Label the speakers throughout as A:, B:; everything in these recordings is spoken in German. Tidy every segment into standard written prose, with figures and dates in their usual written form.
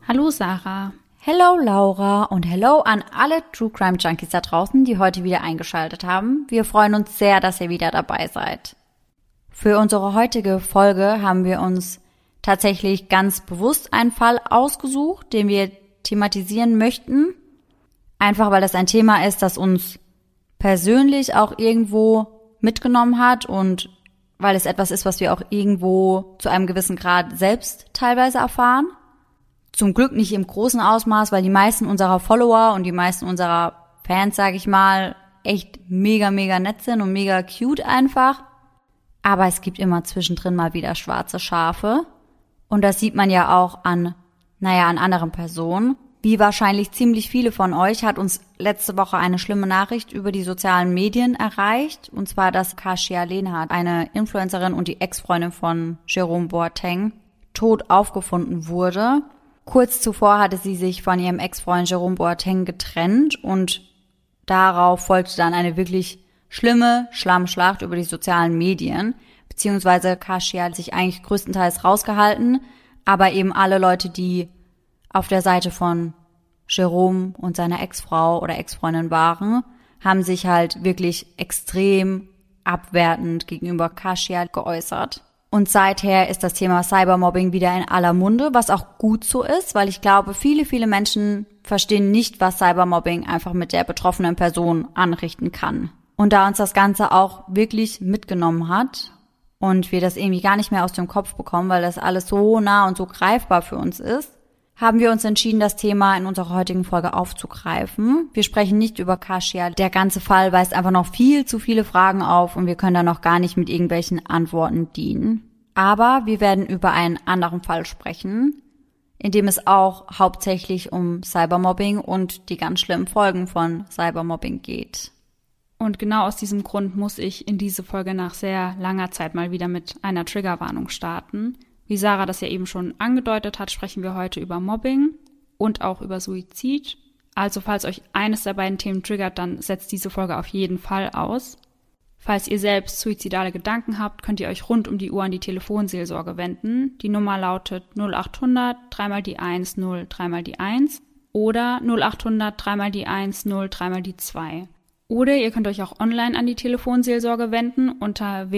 A: Hallo Sarah.
B: Hello Laura und hello an alle True Crime Junkies da draußen, die heute wieder eingeschaltet haben. Wir freuen uns sehr, dass ihr wieder dabei seid. Für unsere heutige Folge haben wir uns tatsächlich ganz bewusst einen Fall ausgesucht, den wir thematisieren möchten. Einfach weil das ein Thema ist, das uns persönlich auch irgendwo mitgenommen hat und weil es etwas ist, was wir auch irgendwo zu einem gewissen Grad selbst teilweise erfahren. Zum Glück nicht im großen Ausmaß, weil die meisten unserer Follower und die meisten unserer Fans, sage ich mal, echt mega, mega nett sind und mega cute einfach. Aber es gibt immer zwischendrin mal wieder schwarze Schafe. Und das sieht man ja auch an anderen Personen. Wie wahrscheinlich ziemlich viele von euch hat uns letzte Woche eine schlimme Nachricht über die sozialen Medien erreicht. Und zwar, dass Kasia Lehnhardt, eine Influencerin und die Ex-Freundin von Jerome Boateng, tot aufgefunden wurde. Kurz zuvor hatte sie sich von ihrem Ex-Freund Jerome Boateng getrennt und darauf folgte dann eine wirklich schlimme Schlammschlacht über die sozialen Medien, beziehungsweise Kasia hat sich eigentlich größtenteils rausgehalten, aber eben alle Leute, die auf der Seite von Jerome und seiner Ex-Frau oder Ex-Freundin waren, haben sich halt wirklich extrem abwertend gegenüber Kasia geäußert. Und seither ist das Thema Cybermobbing wieder in aller Munde, was auch gut so ist, weil ich glaube, viele Menschen verstehen nicht, was Cybermobbing einfach mit der betroffenen Person anrichten kann. Und da uns das Ganze auch wirklich mitgenommen hat und wir das irgendwie gar nicht mehr aus dem Kopf bekommen, weil das alles so nah und so greifbar für uns ist, haben wir uns entschieden, das Thema in unserer heutigen Folge aufzugreifen. Wir sprechen nicht über Kasia. Der ganze Fall weist einfach noch viel zu viele Fragen auf und wir können da noch gar nicht mit irgendwelchen Antworten dienen. Aber wir werden über einen anderen Fall sprechen, in dem es auch hauptsächlich um Cybermobbing und die ganz schlimmen Folgen von Cybermobbing geht.
A: Und genau aus diesem Grund muss ich in diese Folge nach sehr langer Zeit mal wieder mit einer Triggerwarnung starten. Wie Sarah das ja eben schon angedeutet hat, sprechen wir heute über Mobbing und auch über Suizid. Also falls euch eines der beiden Themen triggert, dann setzt diese Folge auf jeden Fall aus. Falls ihr selbst suizidale Gedanken habt, könnt ihr euch rund um die Uhr an die Telefonseelsorge wenden. Die Nummer lautet 0800 3 die 1 0 3 die 1 oder 0800 3 die 1 0 3 die 2. Oder ihr könnt euch auch online an die Telefonseelsorge wenden unter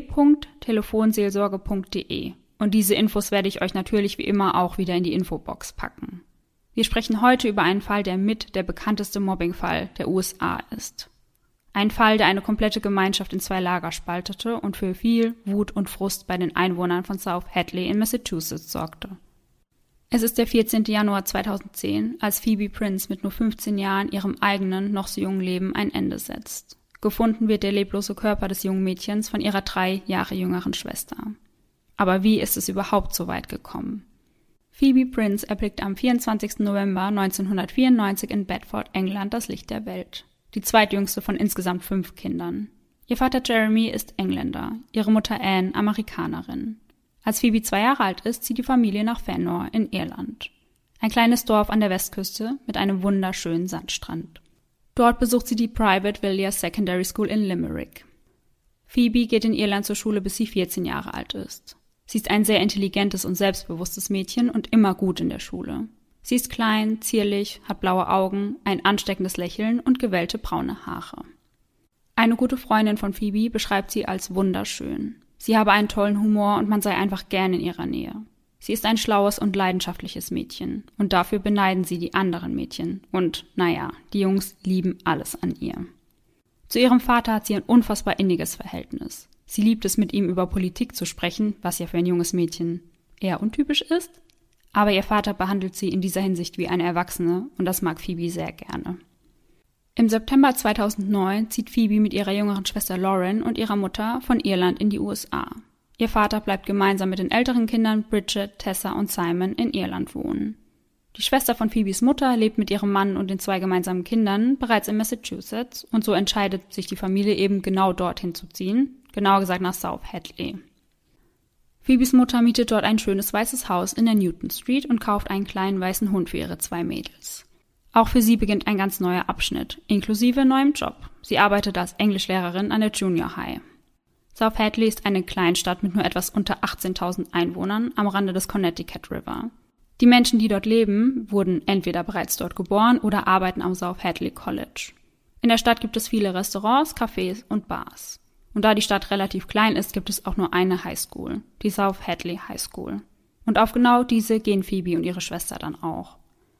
A: www.telefonseelsorge.de. Und diese Infos werde ich euch natürlich wie immer auch wieder in die Infobox packen. Wir sprechen heute über einen Fall, der mit der bekannteste Mobbingfall der USA ist. Ein Fall, der eine komplette Gemeinschaft in zwei Lager spaltete und für viel Wut und Frust bei den Einwohnern von South Hadley in Massachusetts sorgte. Es ist der 14. Januar 2010, als Phoebe Prince mit nur 15 Jahren ihrem eigenen, noch so jungen Leben ein Ende setzt. Gefunden wird der leblose Körper des jungen Mädchens von ihrer 3 Jahre jüngeren Schwester. Aber wie ist es überhaupt so weit gekommen? Phoebe Prince erblickt am 24. November 1994 in Bedford, England, das Licht der Welt. Die zweitjüngste von insgesamt 5 Kindern. Ihr Vater Jeremy ist Engländer, ihre Mutter Anne Amerikanerin. Als Phoebe 2 Jahre alt ist, zieht die Familie nach Fenor in Irland. Ein kleines Dorf an der Westküste mit einem wunderschönen Sandstrand. Dort besucht sie die Private Villiers Secondary School in Limerick. Phoebe geht in Irland zur Schule, bis sie 14 Jahre alt ist. Sie ist ein sehr intelligentes und selbstbewusstes Mädchen und immer gut in der Schule. Sie ist klein, zierlich, hat blaue Augen, ein ansteckendes Lächeln und gewellte braune Haare. Eine gute Freundin von Phoebe beschreibt sie als wunderschön. Sie habe einen tollen Humor und man sei einfach gern in ihrer Nähe. Sie ist ein schlaues und leidenschaftliches Mädchen und dafür beneiden sie die anderen Mädchen. Und, die Jungs lieben alles an ihr. Zu ihrem Vater hat sie ein unfassbar inniges Verhältnis. Sie liebt es, mit ihm über Politik zu sprechen, was ja für ein junges Mädchen eher untypisch ist. Aber ihr Vater behandelt sie in dieser Hinsicht wie eine Erwachsene und das mag Phoebe sehr gerne. Im September 2009 zieht Phoebe mit ihrer jüngeren Schwester Lauren und ihrer Mutter von Irland in die USA. Ihr Vater bleibt gemeinsam mit den älteren Kindern Bridget, Tessa und Simon in Irland wohnen. Die Schwester von Phoebes Mutter lebt mit ihrem Mann und den 2 gemeinsamen Kindern bereits in Massachusetts und so entscheidet sich die Familie eben genau dorthin zu ziehen, genauer gesagt nach South Hadley. Phoebes Mutter mietet dort ein schönes weißes Haus in der Newton Street und kauft einen kleinen weißen Hund für ihre 2 Mädels. Auch für sie beginnt ein ganz neuer Abschnitt, inklusive neuem Job. Sie arbeitet als Englischlehrerin an der Junior High. South Hadley ist eine Kleinstadt mit nur etwas unter 18.000 Einwohnern am Rande des Connecticut River. Die Menschen, die dort leben, wurden entweder bereits dort geboren oder arbeiten am South Hadley College. In der Stadt gibt es viele Restaurants, Cafés und Bars. Und da die Stadt relativ klein ist, gibt es auch nur eine Highschool, die South Hadley High School. Und auf genau diese gehen Phoebe und ihre Schwester dann auch.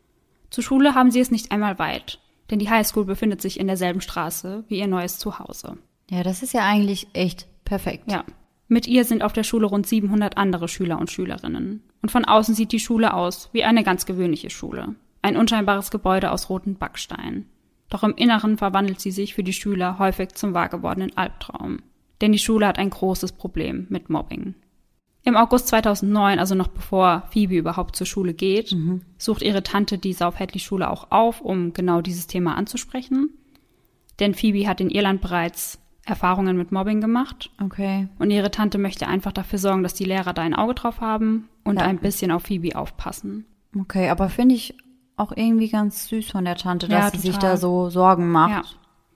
A: Zur Schule haben sie es nicht einmal weit, denn die Highschool befindet sich in derselben Straße wie ihr neues Zuhause.
B: Ja, das ist ja eigentlich echt perfekt.
A: Ja. Mit ihr sind auf der Schule rund 700 andere Schüler und Schülerinnen. Und von außen sieht die Schule aus wie eine ganz gewöhnliche Schule. Ein unscheinbares Gebäude aus roten Backstein. Doch im Inneren verwandelt sie sich für die Schüler häufig zum wahr gewordenen Albtraum. Denn die Schule hat ein großes Problem mit Mobbing. Im August 2009, also noch bevor Phoebe überhaupt zur Schule geht, sucht ihre Tante die South Hadley Schule auch auf, um genau dieses Thema anzusprechen. Denn Phoebe hat in Irland bereits Erfahrungen mit Mobbing gemacht.
B: Okay.
A: Und ihre Tante möchte einfach dafür sorgen, dass die Lehrer da ein Auge drauf haben und ein bisschen auf Phoebe aufpassen.
B: Okay, aber finde ich auch irgendwie ganz süß von der Tante, dass sie sich
A: total.
B: da so Sorgen macht.
A: Ja.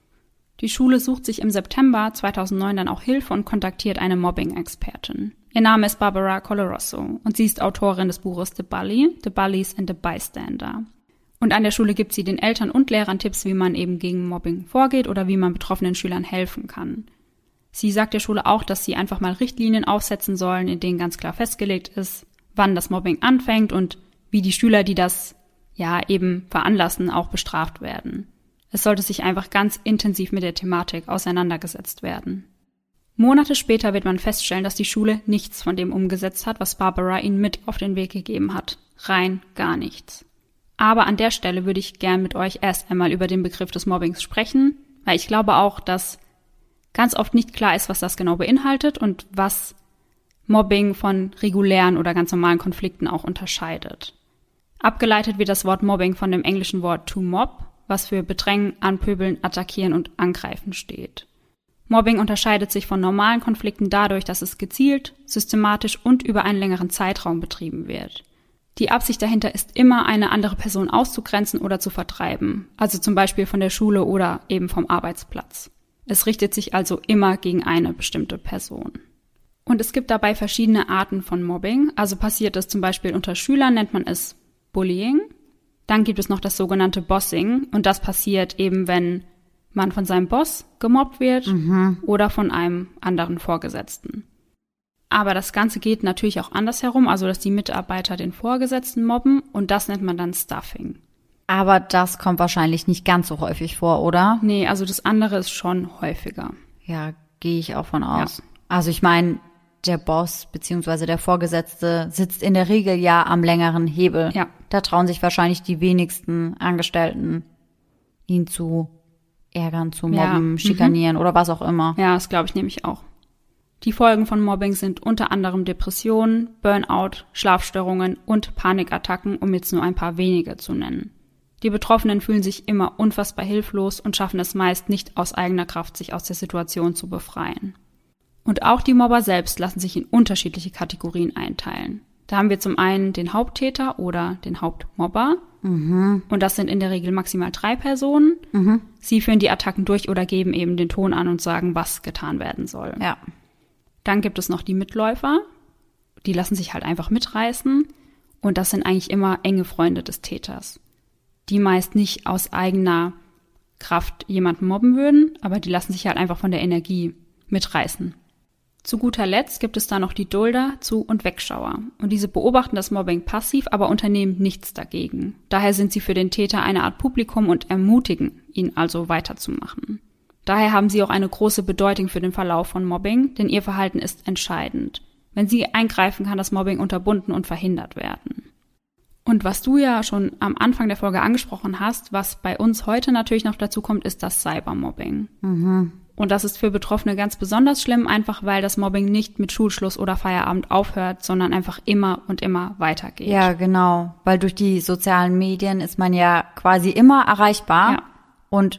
A: Die Schule sucht sich im September 2009 dann auch Hilfe und kontaktiert eine Mobbing-Expertin. Ihr Name ist Barbara Coloroso und sie ist Autorin des Buches The Bully, The Bullies and the Bystander. Und an der Schule gibt sie den Eltern und Lehrern Tipps, wie man eben gegen Mobbing vorgeht oder wie man betroffenen Schülern helfen kann. Sie sagt der Schule auch, dass sie einfach mal Richtlinien aufsetzen sollen, in denen ganz klar festgelegt ist, wann das Mobbing anfängt und wie die Schüler, die das eben veranlassen, auch bestraft werden. Es sollte sich einfach ganz intensiv mit der Thematik auseinandergesetzt werden. Monate später wird man feststellen, dass die Schule nichts von dem umgesetzt hat, was Barbara ihnen mit auf den Weg gegeben hat. Rein gar nichts. Aber an der Stelle würde ich gern mit euch erst einmal über den Begriff des Mobbings sprechen, weil ich glaube auch, dass ganz oft nicht klar ist, was das genau beinhaltet und was Mobbing von regulären oder ganz normalen Konflikten auch unterscheidet. Abgeleitet wird das Wort Mobbing von dem englischen Wort to mob, was für bedrängen, anpöbeln, attackieren und angreifen steht. Mobbing unterscheidet sich von normalen Konflikten dadurch, dass es gezielt, systematisch und über einen längeren Zeitraum betrieben wird. Die Absicht dahinter ist immer, eine andere Person auszugrenzen oder zu vertreiben, also zum Beispiel von der Schule oder eben vom Arbeitsplatz. Es richtet sich also immer gegen eine bestimmte Person. Und es gibt dabei verschiedene Arten von Mobbing, also passiert es zum Beispiel unter Schülern, nennt man es Bullying. Dann gibt es noch das sogenannte Bossing und das passiert eben, wenn man von seinem Boss gemobbt wird oder von einem anderen Vorgesetzten. Aber das Ganze geht natürlich auch andersherum, also dass die Mitarbeiter den Vorgesetzten mobben und das nennt man dann Stuffing.
B: Aber das kommt wahrscheinlich nicht ganz so häufig vor, oder?
A: Nee, also das andere ist schon häufiger.
B: Ja, gehe ich auch von aus.
A: Ja.
B: Also ich meine, der Boss bzw. der Vorgesetzte sitzt in der Regel ja am längeren Hebel.
A: Ja.
B: Da trauen sich wahrscheinlich die wenigsten Angestellten, ihn zu ärgern, zu mobben, schikanieren oder was auch immer.
A: Ja, das glaube ich nämlich auch. Die Folgen von Mobbing sind unter anderem Depressionen, Burnout, Schlafstörungen und Panikattacken, um jetzt nur ein paar wenige zu nennen. Die Betroffenen fühlen sich immer unfassbar hilflos und schaffen es meist nicht aus eigener Kraft, sich aus der Situation zu befreien. Und auch die Mobber selbst lassen sich in unterschiedliche Kategorien einteilen. Da haben wir zum einen den Haupttäter oder den Hauptmobber. Und das sind in der Regel maximal 3 Personen. Sie führen die Attacken durch oder geben eben den Ton an und sagen, was getan werden soll.
B: Ja.
A: Dann gibt es noch die Mitläufer. Die lassen sich halt einfach mitreißen. Und das sind eigentlich immer enge Freunde des Täters. Die meist nicht aus eigener Kraft jemanden mobben würden, aber die lassen sich halt einfach von der Energie mitreißen. Zu guter Letzt gibt es da noch die Dulder, Zu- und Wegschauer. Und diese beobachten das Mobbing passiv, aber unternehmen nichts dagegen. Daher sind sie für den Täter eine Art Publikum und ermutigen ihn also weiterzumachen. Daher haben sie auch eine große Bedeutung für den Verlauf von Mobbing, denn ihr Verhalten ist entscheidend. Wenn sie eingreifen, kann das Mobbing unterbunden und verhindert werden. Und was du ja schon am Anfang der Folge angesprochen hast, was bei uns heute natürlich noch dazu kommt, ist das Cybermobbing. Und das ist für Betroffene ganz besonders schlimm, einfach weil das Mobbing nicht mit Schulschluss oder Feierabend aufhört, sondern einfach immer und immer weitergeht.
B: Ja, genau. Weil durch die sozialen Medien ist man ja quasi immer erreichbar.
A: Ja.
B: Und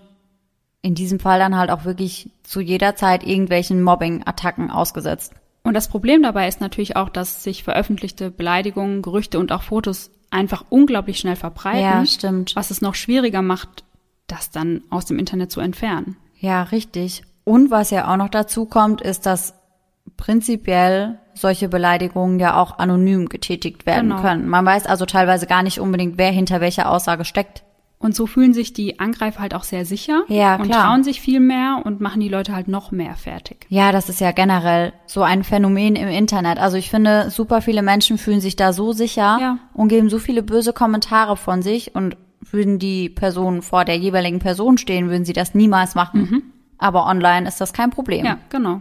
B: in diesem Fall dann halt auch wirklich zu jeder Zeit irgendwelchen Mobbing-Attacken ausgesetzt.
A: Und das Problem dabei ist natürlich auch, dass sich veröffentlichte Beleidigungen, Gerüchte und auch Fotos einfach unglaublich schnell verbreiten.
B: Ja, stimmt.
A: Was es noch schwieriger macht, das dann aus dem Internet zu entfernen.
B: Ja, richtig. Und was ja auch noch dazu kommt, ist, dass prinzipiell solche Beleidigungen ja auch anonym getätigt werden können. Man weiß also teilweise gar nicht unbedingt, wer hinter welcher Aussage steckt.
A: Und so fühlen sich die Angreifer halt auch sehr sicher und trauen sich viel mehr und machen die Leute halt noch mehr fertig.
B: Ja, das ist ja generell so ein Phänomen im Internet. Also ich finde, super viele Menschen fühlen sich da so sicher und geben so viele böse Kommentare von sich, und würden die Personen vor der jeweiligen Person stehen, würden sie das niemals machen. Aber online ist das kein Problem.
A: Ja, genau.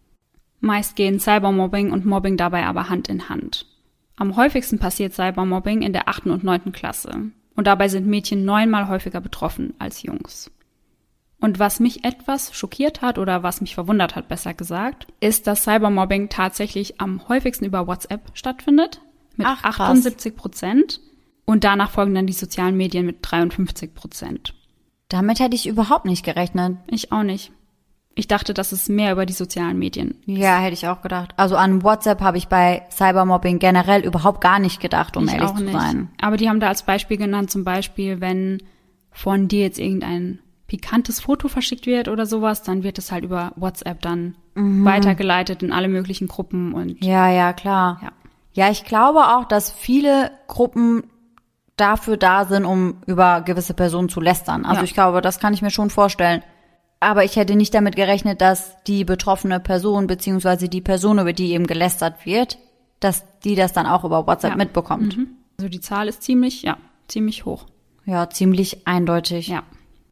A: Meist gehen Cybermobbing und Mobbing dabei aber Hand in Hand. Am häufigsten passiert Cybermobbing in der 8. und 9. Klasse. Und dabei sind Mädchen 9-mal häufiger betroffen als Jungs. Und was mich etwas schockiert hat, oder was mich verwundert hat, besser gesagt, ist, dass Cybermobbing tatsächlich am häufigsten über WhatsApp stattfindet, mit 78%. Und danach folgen dann die sozialen Medien mit 53%.
B: Damit hätte ich überhaupt nicht gerechnet.
A: Ich auch nicht. Ich dachte, dass es mehr über die sozialen Medien ist.
B: Ja, hätte ich auch gedacht. Also an WhatsApp habe ich bei Cybermobbing generell überhaupt gar nicht gedacht, um ehrlich zu sein.
A: Aber die haben da als Beispiel genannt, zum Beispiel, wenn von dir jetzt irgendein pikantes Foto verschickt wird oder sowas, dann wird es halt über WhatsApp dann weitergeleitet in alle möglichen Gruppen. Und
B: ja, klar. Ja, ich glaube auch, dass viele Gruppen dafür da sind, um über gewisse Personen zu lästern. Also ich glaube, das kann ich mir schon vorstellen. Aber ich hätte nicht damit gerechnet, dass die betroffene Person beziehungsweise die Person, über die eben gelästert wird, dass die das dann auch über WhatsApp mitbekommt.
A: Also die Zahl ist ziemlich hoch.
B: Ja, ziemlich eindeutig.
A: Ja.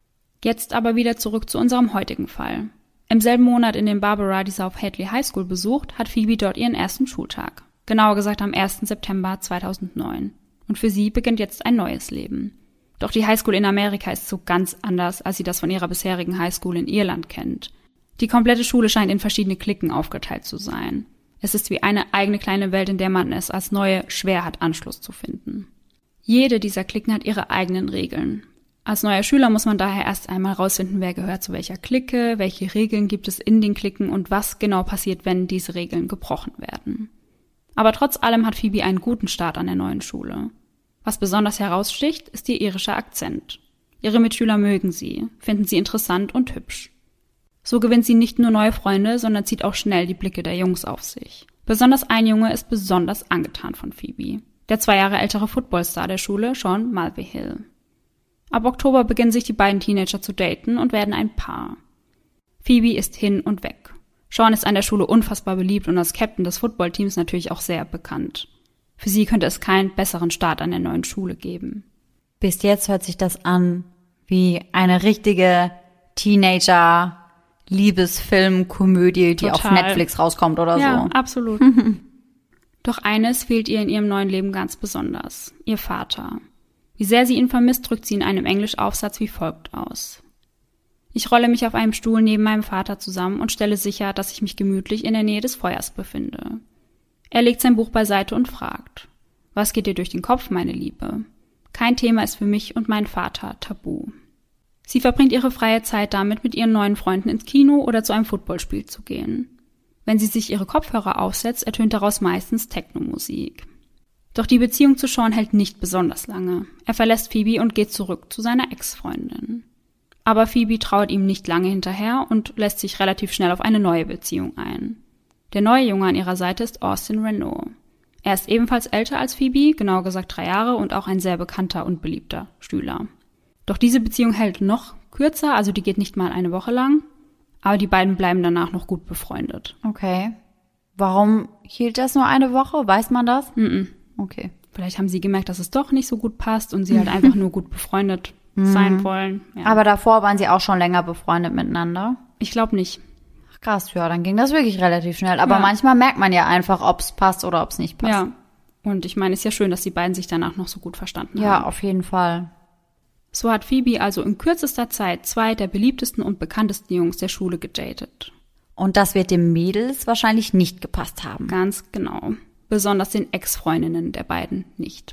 A: Jetzt aber wieder zurück zu unserem heutigen Fall. Im selben Monat, in dem Barbara die South Hadley High School besucht, hat Phoebe dort ihren ersten Schultag. Genauer gesagt am 1. September 2009. Und für sie beginnt jetzt ein neues Leben. Doch die Highschool in Amerika ist so ganz anders, als sie das von ihrer bisherigen Highschool in Irland kennt. Die komplette Schule scheint in verschiedene Cliquen aufgeteilt zu sein. Es ist wie eine eigene kleine Welt, in der man es als Neue schwer hat, Anschluss zu finden. Jede dieser Cliquen hat ihre eigenen Regeln. Als neuer Schüler muss man daher erst einmal rausfinden, wer gehört zu welcher Clique, welche Regeln gibt es in den Cliquen und was genau passiert, wenn diese Regeln gebrochen werden. Aber trotz allem hat Phoebe einen guten Start an der neuen Schule. Was besonders heraussticht, ist ihr irischer Akzent. Ihre Mitschüler mögen sie, finden sie interessant und hübsch. So gewinnt sie nicht nur neue Freunde, sondern zieht auch schnell die Blicke der Jungs auf sich. Besonders ein Junge ist besonders angetan von Phoebe. Der 2 Jahre ältere Footballstar der Schule, Sean Mulvihill. Ab Oktober beginnen sich die beiden Teenager zu daten und werden ein Paar. Phoebe ist hin und weg. Sean ist an der Schule unfassbar beliebt und als Captain des Footballteams natürlich auch sehr bekannt. Für sie könnte es keinen besseren Start an der neuen Schule geben.
B: Bis jetzt hört sich das an wie eine richtige Teenager-Liebesfilm-Komödie, die auf Netflix rauskommt oder so.
A: Ja, absolut. Doch eines fehlt ihr in ihrem neuen Leben ganz besonders. Ihr Vater. Wie sehr sie ihn vermisst, drückt sie in einem Englischaufsatz wie folgt aus. Ich rolle mich auf einem Stuhl neben meinem Vater zusammen und stelle sicher, dass ich mich gemütlich in der Nähe des Feuers befinde. Er legt sein Buch beiseite und fragt, was geht dir durch den Kopf, meine Liebe? Kein Thema ist für mich und meinen Vater tabu. Sie verbringt ihre freie Zeit damit, mit ihren neuen Freunden ins Kino oder zu einem Footballspiel zu gehen. Wenn sie sich ihre Kopfhörer aufsetzt, ertönt daraus meistens Techno-Musik. Doch die Beziehung zu Sean hält nicht besonders lange. Er verlässt Phoebe und geht zurück zu seiner Ex-Freundin. Aber Phoebe trauert ihm nicht lange hinterher und lässt sich relativ schnell auf eine neue Beziehung ein. Der neue Junge an ihrer Seite ist Austin Renault. Er ist ebenfalls älter als Phoebe, genauer gesagt 3 Jahre und auch ein sehr bekannter und beliebter Schüler. Doch diese Beziehung hält noch kürzer, also die geht nicht mal eine Woche lang, aber die beiden bleiben danach noch gut befreundet.
B: Okay. Warum hielt das nur eine Woche? Weiß man das? Okay.
A: Vielleicht haben sie gemerkt, dass es doch nicht so gut passt und sie halt einfach nur gut befreundet sein wollen. Ja.
B: Aber davor waren sie auch schon länger befreundet miteinander?
A: Ich glaube nicht.
B: Ach krass, ja, dann ging das wirklich relativ schnell. Aber manchmal merkt man ja einfach, ob es passt oder ob es nicht passt.
A: Ja, und ich meine, es ist ja schön, dass die beiden sich danach noch so gut verstanden haben.
B: Ja, auf jeden Fall.
A: So hat Phoebe also in kürzester Zeit 2 der beliebtesten und bekanntesten Jungs der Schule gedatet.
B: Und das wird den Mädels wahrscheinlich nicht gepasst haben.
A: Ganz genau. Besonders den Ex-Freundinnen der beiden nicht.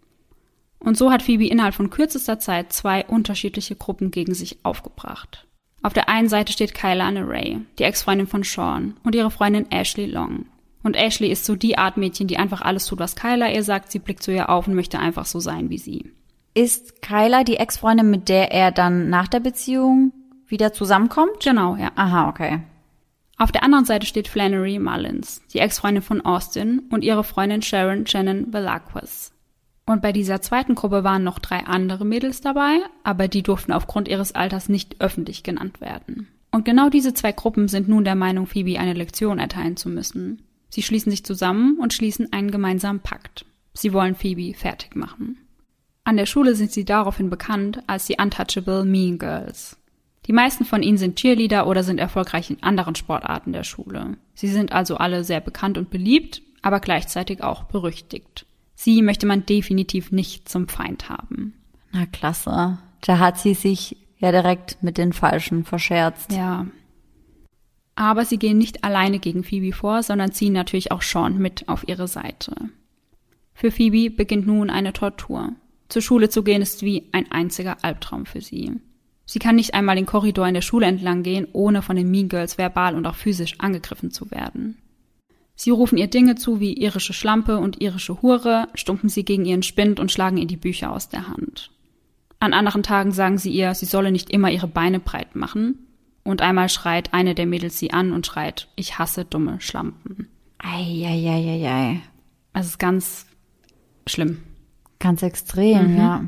A: Und so hat Phoebe innerhalb von kürzester Zeit 2 unterschiedliche Gruppen gegen sich aufgebracht. Auf der einen Seite steht Kyla Anne Ray, die Ex-Freundin von Sean, und ihre Freundin Ashley Long. Und Ashley ist so die Art Mädchen, die einfach alles tut, was Kyla ihr sagt. Sie blickt zu ihr auf und möchte einfach so sein wie sie.
B: Ist Kyla die Ex-Freundin, mit der er dann nach der Beziehung wieder zusammenkommt?
A: Genau, ja.
B: Aha, okay.
A: Auf der anderen Seite steht Flannery Mullins, die Ex-Freundin von Austin, und ihre Freundin Sharon Shannon Velazquez. Und bei dieser zweiten Gruppe waren noch 3 andere Mädels dabei, aber die durften aufgrund ihres Alters nicht öffentlich genannt werden. Und genau diese 2 Gruppen sind nun der Meinung, Phoebe eine Lektion erteilen zu müssen. Sie schließen sich zusammen und schließen einen gemeinsamen Pakt. Sie wollen Phoebe fertig machen. An der Schule sind sie daraufhin bekannt als die Untouchable Mean Girls. Die meisten von ihnen sind Cheerleader oder sind erfolgreich in anderen Sportarten der Schule. Sie sind also alle sehr bekannt und beliebt, aber gleichzeitig auch berüchtigt. Sie möchte man definitiv nicht zum Feind haben.
B: Na klasse. Da hat sie sich ja direkt mit den Falschen verscherzt.
A: Ja. Aber sie gehen nicht alleine gegen Phoebe vor, sondern ziehen natürlich auch Sean mit auf ihre Seite. Für Phoebe beginnt nun eine Tortur. Zur Schule zu gehen ist wie ein einziger Albtraum für sie. Sie kann nicht einmal den Korridor in der Schule entlang gehen, ohne von den Mean Girls verbal und auch physisch angegriffen zu werden. Sie rufen ihr Dinge zu wie irische Schlampe und irische Hure, stumpfen sie gegen ihren Spind und schlagen ihr die Bücher aus der Hand. An anderen Tagen sagen sie ihr, sie solle nicht immer ihre Beine breit machen. Und einmal schreit eine der Mädels sie an und schreit, ich hasse dumme Schlampen.
B: Ei.
A: Das ist ganz schlimm.
B: Ganz extrem, ja.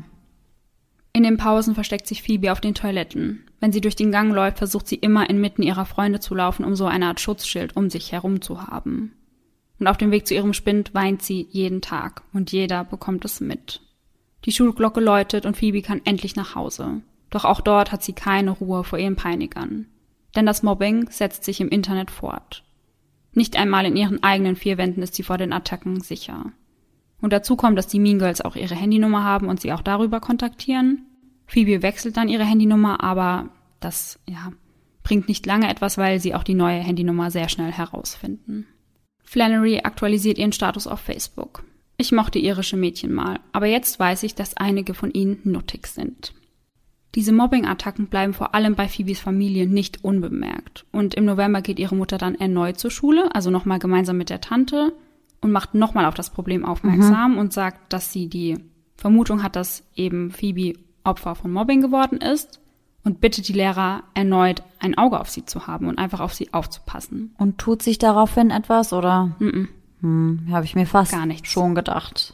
A: In den Pausen versteckt sich Phoebe auf den Toiletten. Wenn sie durch den Gang läuft, versucht sie immer inmitten ihrer Freunde zu laufen, um so eine Art Schutzschild um sich herum zu haben. Und auf dem Weg zu ihrem Spind weint sie jeden Tag und jeder bekommt es mit. Die Schulglocke läutet und Phoebe kann endlich nach Hause. Doch auch dort hat sie keine Ruhe vor ihren Peinigern. Denn das Mobbing setzt sich im Internet fort. Nicht einmal in ihren eigenen 4 Wänden ist sie vor den Attacken sicher. Und dazu kommt, dass die Mean Girls auch ihre Handynummer haben und sie auch darüber kontaktieren. Phoebe wechselt dann ihre Handynummer, aber das, bringt nicht lange etwas, weil sie auch die neue Handynummer sehr schnell herausfinden. Flannery aktualisiert ihren Status auf Facebook. Ich mochte irische Mädchen mal, aber jetzt weiß ich, dass einige von ihnen nuttig sind. Diese Mobbing-Attacken bleiben vor allem bei Phoebes Familie nicht unbemerkt. Und im November geht ihre Mutter dann erneut zur Schule, also nochmal gemeinsam mit der Tante, und macht nochmal auf das Problem aufmerksam und sagt, dass sie die Vermutung hat, dass eben Phoebe Opfer von Mobbing geworden ist und bittet die Lehrer erneut ein Auge auf sie zu haben und einfach auf sie aufzupassen.
B: Und tut sich daraufhin etwas, oder? Habe ich mir fast
A: gar nichts
B: schon gedacht.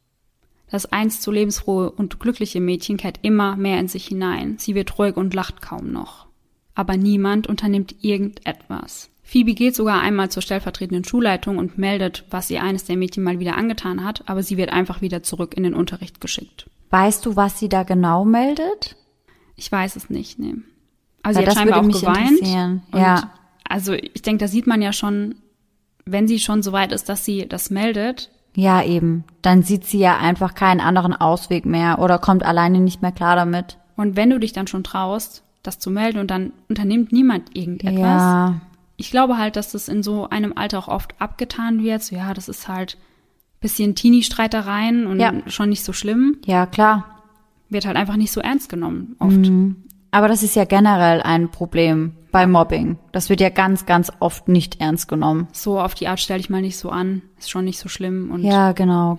A: Das einst so lebensfrohe und glückliche Mädchen kehrt immer mehr in sich hinein. Sie wird ruhig und lacht kaum noch. Aber niemand unternimmt irgendetwas. Phoebe geht sogar einmal zur stellvertretenden Schulleitung und meldet, was ihr eines der Mädchen mal wieder angetan hat, aber sie wird einfach wieder zurück in den Unterricht geschickt.
B: Weißt du, was sie da genau meldet?
A: Ich weiß es nicht, nee. Aber sie hat
B: das
A: scheinbar
B: würde
A: auch
B: mich
A: geweint.
B: interessieren. Ja.
A: Also ich denke, da sieht man ja schon, wenn sie schon so weit ist, dass sie das meldet.
B: Ja, eben. Dann sieht sie ja einfach keinen anderen Ausweg mehr oder kommt alleine nicht mehr klar damit.
A: Und wenn du dich dann schon traust, das zu melden und dann unternimmt niemand irgendetwas.
B: Ja.
A: Ich glaube halt, dass das in so einem Alter auch oft abgetan wird. So, ja, das ist halt ein bisschen Teenie-Streitereien und schon nicht so schlimm.
B: Ja, klar.
A: Wird halt einfach nicht so ernst genommen, oft.
B: Aber das ist ja generell ein Problem bei Mobbing. Das wird ja ganz, ganz oft nicht ernst genommen.
A: So auf die Art stelle ich mal nicht so an. Ist schon nicht so schlimm. Und
B: ja, genau.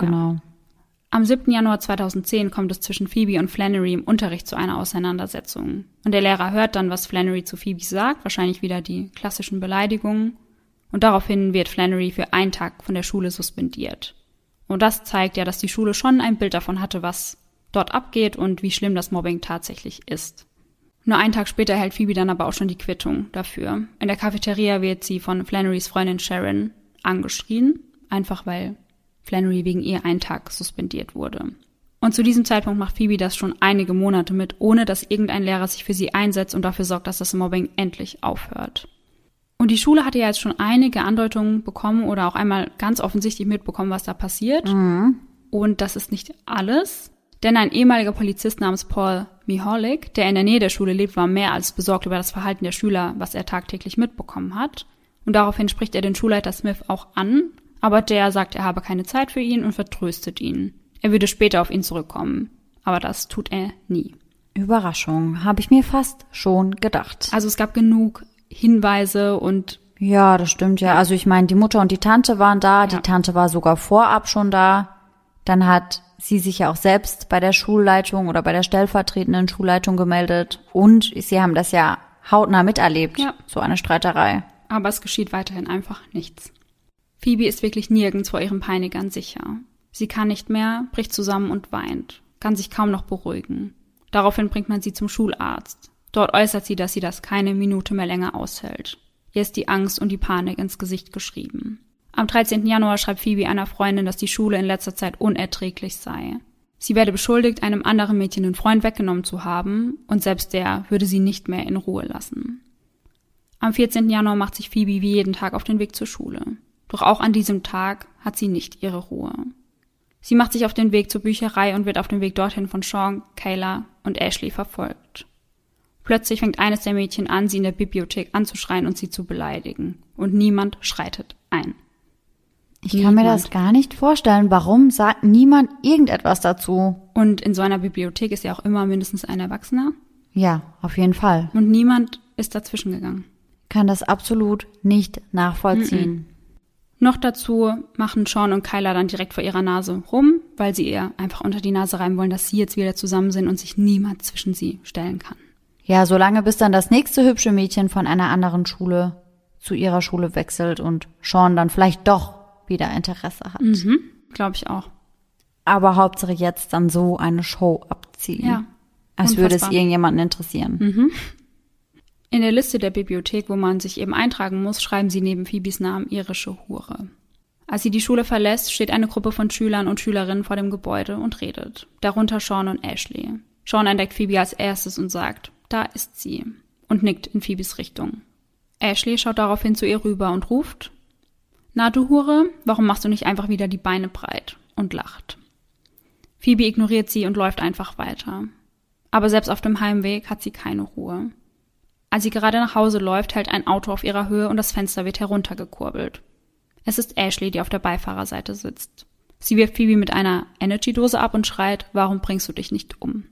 A: Am 7. Januar 2010 kommt es zwischen Phoebe und Flannery im Unterricht zu einer Auseinandersetzung. Und der Lehrer hört dann, was Flannery zu Phoebe sagt, wahrscheinlich wieder die klassischen Beleidigungen. Und daraufhin wird Flannery für einen Tag von der Schule suspendiert. Und das zeigt ja, dass die Schule schon ein Bild davon hatte, was dort abgeht und wie schlimm das Mobbing tatsächlich ist. Nur einen Tag später erhält Phoebe dann aber auch schon die Quittung dafür. In der Cafeteria wird sie von Flannerys Freundin Sharon angeschrien, einfach weil Flannery wegen ihr einen Tag suspendiert wurde. Und zu diesem Zeitpunkt macht Phoebe das schon einige Monate mit, ohne dass irgendein Lehrer sich für sie einsetzt und dafür sorgt, dass das Mobbing endlich aufhört. Und die Schule hatte ja jetzt schon einige Andeutungen bekommen oder auch einmal ganz offensichtlich mitbekommen, was da passiert. Und das ist nicht alles, denn ein ehemaliger Polizist namens Paul Mihalik, der in der Nähe der Schule lebt, war mehr als besorgt über das Verhalten der Schüler, was er tagtäglich mitbekommen hat. Und daraufhin spricht er den Schulleiter Smith auch an, aber der sagt, er habe keine Zeit für ihn und vertröstet ihn. Er würde später auf ihn zurückkommen, aber das tut er nie.
B: Überraschung, habe ich mir fast schon gedacht.
A: Also es gab genug Hinweise und...
B: Ja, das stimmt ja. Also ich meine, die Mutter und die Tante waren da, die Tante war sogar vorab schon da. Dann hat sie sich ja auch selbst bei der Schulleitung oder bei der stellvertretenden Schulleitung gemeldet und sie haben das ja hautnah miterlebt, so eine Streiterei.
A: aber es geschieht weiterhin einfach nichts. Phoebe ist wirklich nirgends vor ihren Peinigern sicher. Sie kann nicht mehr, bricht zusammen und weint, kann sich kaum noch beruhigen. Daraufhin bringt man sie zum Schularzt. Dort äußert sie, dass sie das keine Minute mehr länger aushält. Ihr ist die Angst und die Panik ins Gesicht geschrieben. Am 13. Januar schreibt Phoebe einer Freundin, dass die Schule in letzter Zeit unerträglich sei. Sie werde beschuldigt, einem anderen Mädchen den Freund weggenommen zu haben, und selbst der würde sie nicht mehr in Ruhe lassen. Am 14. Januar macht sich Phoebe wie jeden Tag auf den Weg zur Schule. Doch auch an diesem Tag hat sie nicht ihre Ruhe. Sie macht sich auf den Weg zur Bücherei und wird auf dem Weg dorthin von Sean, Kayla und Ashley verfolgt. Plötzlich fängt eines der Mädchen an, sie in der Bibliothek anzuschreien und sie zu beleidigen. Und niemand schreitet ein.
B: Ich kann mir das gar nicht vorstellen. Warum sagt niemand irgendetwas dazu?
A: Und in so einer Bibliothek ist ja auch immer mindestens ein Erwachsener.
B: Ja, auf jeden Fall.
A: Und niemand ist dazwischen gegangen.
B: Kann das absolut nicht nachvollziehen.
A: Noch dazu machen Sean und Kayla dann direkt vor ihrer Nase rum, weil sie ihr einfach unter die Nase reiben wollen, dass sie jetzt wieder zusammen sind und sich niemand zwischen sie stellen kann.
B: Ja, solange bis dann das nächste hübsche Mädchen von einer anderen Schule zu ihrer Schule wechselt und Sean dann vielleicht doch wieder Interesse hat.
A: Glaube ich auch.
B: Aber Hauptsache jetzt dann so eine Show abziehen.
A: Ja.
B: Als würde es irgendjemanden interessieren.
A: In der Liste der Bibliothek, wo man sich eben eintragen muss, schreiben sie neben Phoebes Namen irische Hure. Als sie die Schule verlässt, steht eine Gruppe von Schülern und Schülerinnen vor dem Gebäude und redet. Darunter Sean und Ashley. Sean entdeckt Phoebe als erstes und sagt, da ist sie, und nickt in Phoebes Richtung. Ashley schaut daraufhin zu ihr rüber und ruft, na du Hure, warum machst du nicht einfach wieder die Beine breit? Und lacht. Phoebe ignoriert sie und läuft einfach weiter. Aber selbst auf dem Heimweg hat sie keine Ruhe. Als sie gerade nach Hause läuft, hält ein Auto auf ihrer Höhe und das Fenster wird heruntergekurbelt. Es ist Ashley, die auf der Beifahrerseite sitzt. Sie wirft Phoebe mit einer Energy-Dose ab und schreit, warum bringst du dich nicht um?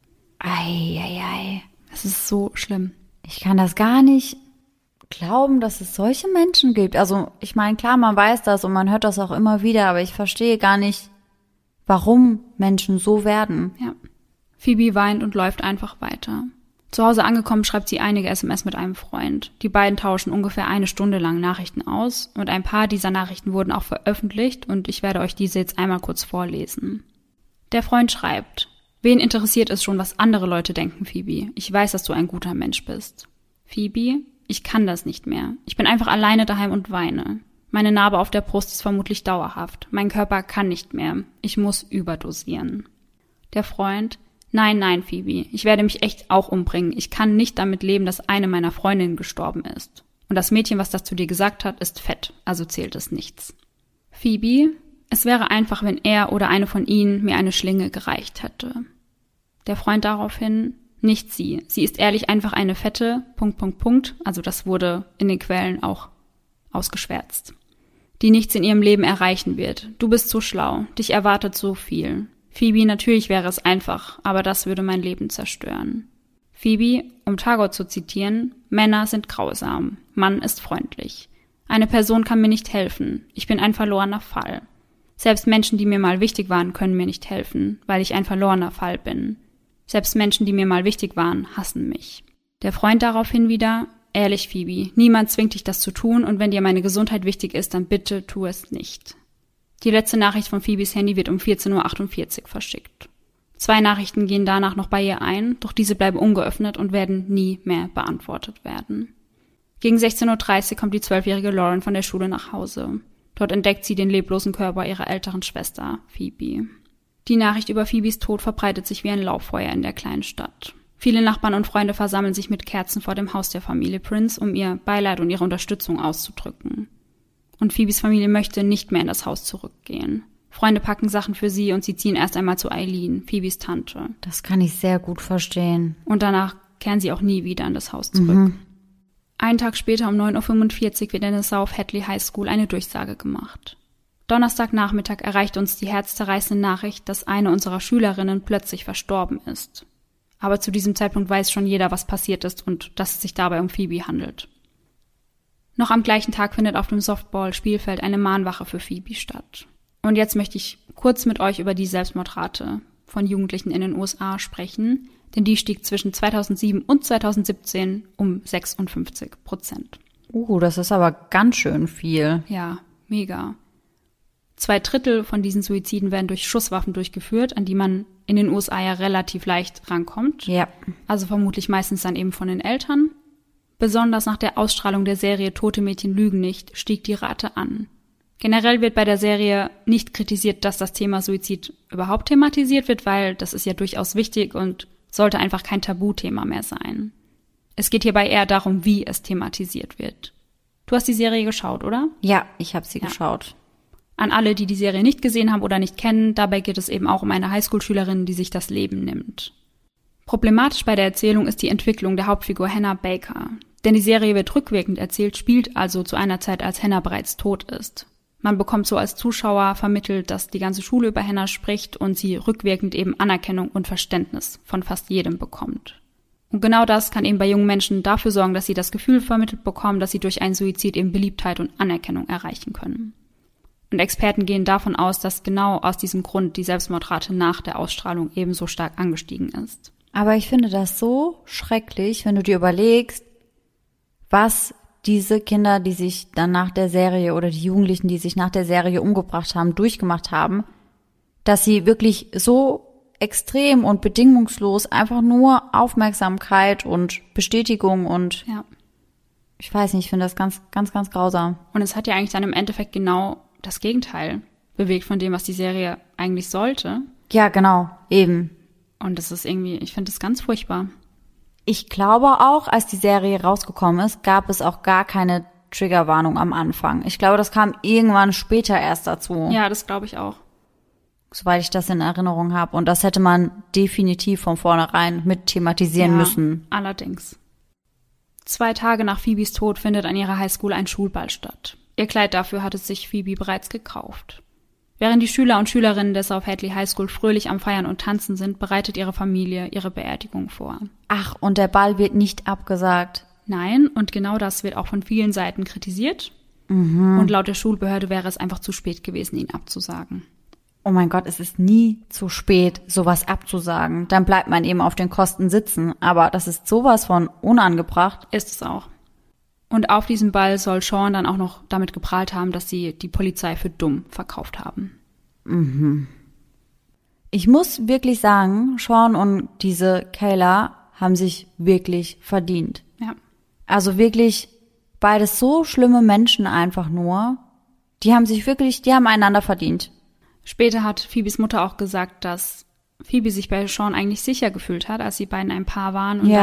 B: Ei.
A: Das ist so schlimm.
B: Ich kann das gar nicht glauben, dass es solche Menschen gibt. Also ich meine, klar, man weiß das und man hört das auch immer wieder, aber ich verstehe gar nicht, warum Menschen so werden.
A: Ja. Phoebe weint und läuft einfach weiter. Zu Hause angekommen schreibt sie einige SMS mit einem Freund. Die beiden tauschen ungefähr 1 Stunde lang Nachrichten aus und ein paar dieser Nachrichten wurden auch veröffentlicht und ich werde euch diese jetzt einmal kurz vorlesen. Der Freund schreibt, wen interessiert es schon, was andere Leute denken, Phoebe? Ich weiß, dass du ein guter Mensch bist. Phoebe, ich kann das nicht mehr. Ich bin einfach alleine daheim und weine. Meine Narbe auf der Brust ist vermutlich dauerhaft. Mein Körper kann nicht mehr. Ich muss überdosieren. Der Freund, nein, Phoebe, ich werde mich echt auch umbringen. Ich kann nicht damit leben, dass eine meiner Freundinnen gestorben ist. Und das Mädchen, was das zu dir gesagt hat, ist fett, also zählt es nichts. Phoebe, es wäre einfach, wenn er oder eine von ihnen mir eine Schlinge gereicht hätte. Der Freund daraufhin, nicht sie. Sie ist ehrlich einfach eine fette, ... also das wurde in den Quellen auch ausgeschwärzt, die nichts in ihrem Leben erreichen wird. Du bist so schlau, dich erwartet so viel. Phoebe, natürlich wäre es einfach, aber das würde mein Leben zerstören. Phoebe, um Tagot zu zitieren, Männer sind grausam, Mann ist freundlich. Eine Person kann mir nicht helfen, ich bin ein verlorener Fall. Selbst Menschen, die mir mal wichtig waren, können mir nicht helfen, weil ich ein verlorener Fall bin. Selbst Menschen, die mir mal wichtig waren, hassen mich. Der Freund daraufhin wieder, ehrlich Phoebe, niemand zwingt dich das zu tun und wenn dir meine Gesundheit wichtig ist, dann bitte tu es nicht. Die letzte Nachricht von Phoebes Handy wird um 14:48 Uhr verschickt. 2 Nachrichten gehen danach noch bei ihr ein, doch diese bleiben ungeöffnet und werden nie mehr beantwortet werden. Gegen 16:30 Uhr kommt die 12-jährige Lauren von der Schule nach Hause. Dort entdeckt sie den leblosen Körper ihrer älteren Schwester, Phoebe. Die Nachricht über Phoebes Tod verbreitet sich wie ein Lauffeuer in der kleinen Stadt. Viele Nachbarn und Freunde versammeln sich mit Kerzen vor dem Haus der Familie Prince, um ihr Beileid und ihre Unterstützung auszudrücken. Und Phoebes Familie möchte nicht mehr in das Haus zurückgehen. Freunde packen Sachen für sie und sie ziehen erst einmal zu Eileen, Phoebes Tante.
B: Das kann ich sehr gut verstehen.
A: Und danach kehren sie auch nie wieder in das Haus zurück. Einen Tag später um 9:45 Uhr wird in der South Hadley High School eine Durchsage gemacht. Donnerstagnachmittag erreicht uns die herzzerreißende Nachricht, dass eine unserer Schülerinnen plötzlich verstorben ist. Aber zu diesem Zeitpunkt weiß schon jeder, was passiert ist und dass es sich dabei um Phoebe handelt. Noch am gleichen Tag findet auf dem Softball-Spielfeld eine Mahnwache für Phoebe statt. Und jetzt möchte ich kurz mit euch über die Selbstmordrate von Jugendlichen in den USA sprechen, denn die stieg zwischen 2007 und 2017 um 56%.
B: Das ist aber ganz schön viel.
A: Ja, mega. 2/3 von diesen Suiziden werden durch Schusswaffen durchgeführt, an die man in den USA ja relativ leicht rankommt.
B: Ja.
A: Also vermutlich meistens dann eben von den Eltern. Besonders nach der Ausstrahlung der Serie Tote Mädchen lügen nicht stieg die Rate an. Generell wird bei der Serie nicht kritisiert, dass das Thema Suizid überhaupt thematisiert wird, weil das ist ja durchaus wichtig und sollte einfach kein Tabuthema mehr sein. Es geht hierbei eher darum, wie es thematisiert wird. Du hast die Serie geschaut, oder?
B: Ja, ich habe sie geschaut.
A: An alle, die die Serie nicht gesehen haben oder nicht kennen, dabei geht es eben auch um eine Highschool-Schülerin, die sich das Leben nimmt. Problematisch bei der Erzählung ist die Entwicklung der Hauptfigur Hannah Baker. Denn die Serie wird rückwirkend erzählt, spielt also zu einer Zeit, als Hannah bereits tot ist. Man bekommt so als Zuschauer vermittelt, dass die ganze Schule über Hannah spricht und sie rückwirkend eben Anerkennung und Verständnis von fast jedem bekommt. Und genau das kann eben bei jungen Menschen dafür sorgen, dass sie das Gefühl vermittelt bekommen, dass sie durch einen Suizid eben Beliebtheit und Anerkennung erreichen können. Und Experten gehen davon aus, dass genau aus diesem Grund die Selbstmordrate nach der Ausstrahlung ebenso stark angestiegen ist.
B: Aber ich finde das so schrecklich, wenn du dir überlegst, was diese Kinder, die sich dann nach der Serie oder die Jugendlichen, die sich nach der Serie umgebracht haben, durchgemacht haben, dass sie wirklich so extrem und bedingungslos einfach nur Aufmerksamkeit und Bestätigung und ich weiß nicht, ich finde das ganz, ganz, ganz grausam.
A: Und es hat ja eigentlich dann im Endeffekt genau das Gegenteil bewegt von dem, was die Serie eigentlich sollte.
B: Ja, genau, eben.
A: Und das ist irgendwie, ich finde das ganz furchtbar.
B: Ich glaube auch, als die Serie rausgekommen ist, gab es auch gar keine Triggerwarnung am Anfang. Ich glaube, das kam irgendwann später erst dazu.
A: Ja, das glaube ich auch.
B: Soweit ich das in Erinnerung habe. Und das hätte man definitiv von vornherein mit thematisieren müssen.
A: Allerdings. 2 Tage nach Phoebes Tod findet an ihrer Highschool ein Schulball statt. Ihr Kleid dafür hatte sich Phoebe bereits gekauft. Während die Schüler und Schülerinnen der South Hadley High School fröhlich am Feiern und Tanzen sind, bereitet ihre Familie ihre Beerdigung vor.
B: Ach, und der Ball wird nicht abgesagt.
A: Nein, und genau das wird auch von vielen Seiten kritisiert. Und laut der Schulbehörde wäre es einfach zu spät gewesen, ihn abzusagen.
B: Oh mein Gott, es ist nie zu spät, sowas abzusagen. Dann bleibt man eben auf den Kosten sitzen. Aber das ist sowas von unangebracht.
A: Ist es auch. Und auf diesem Ball soll Sean dann auch noch damit geprahlt haben, dass sie die Polizei für dumm verkauft haben.
B: Ich muss wirklich sagen, Sean und diese Kayla haben sich wirklich verdient.
A: Ja.
B: Also wirklich beides so schlimme Menschen einfach nur. Die haben einander verdient.
A: Später hat Phoebes Mutter auch gesagt, dass Phoebe sich bei Sean eigentlich sicher gefühlt hat, als die beiden ein Paar waren. Und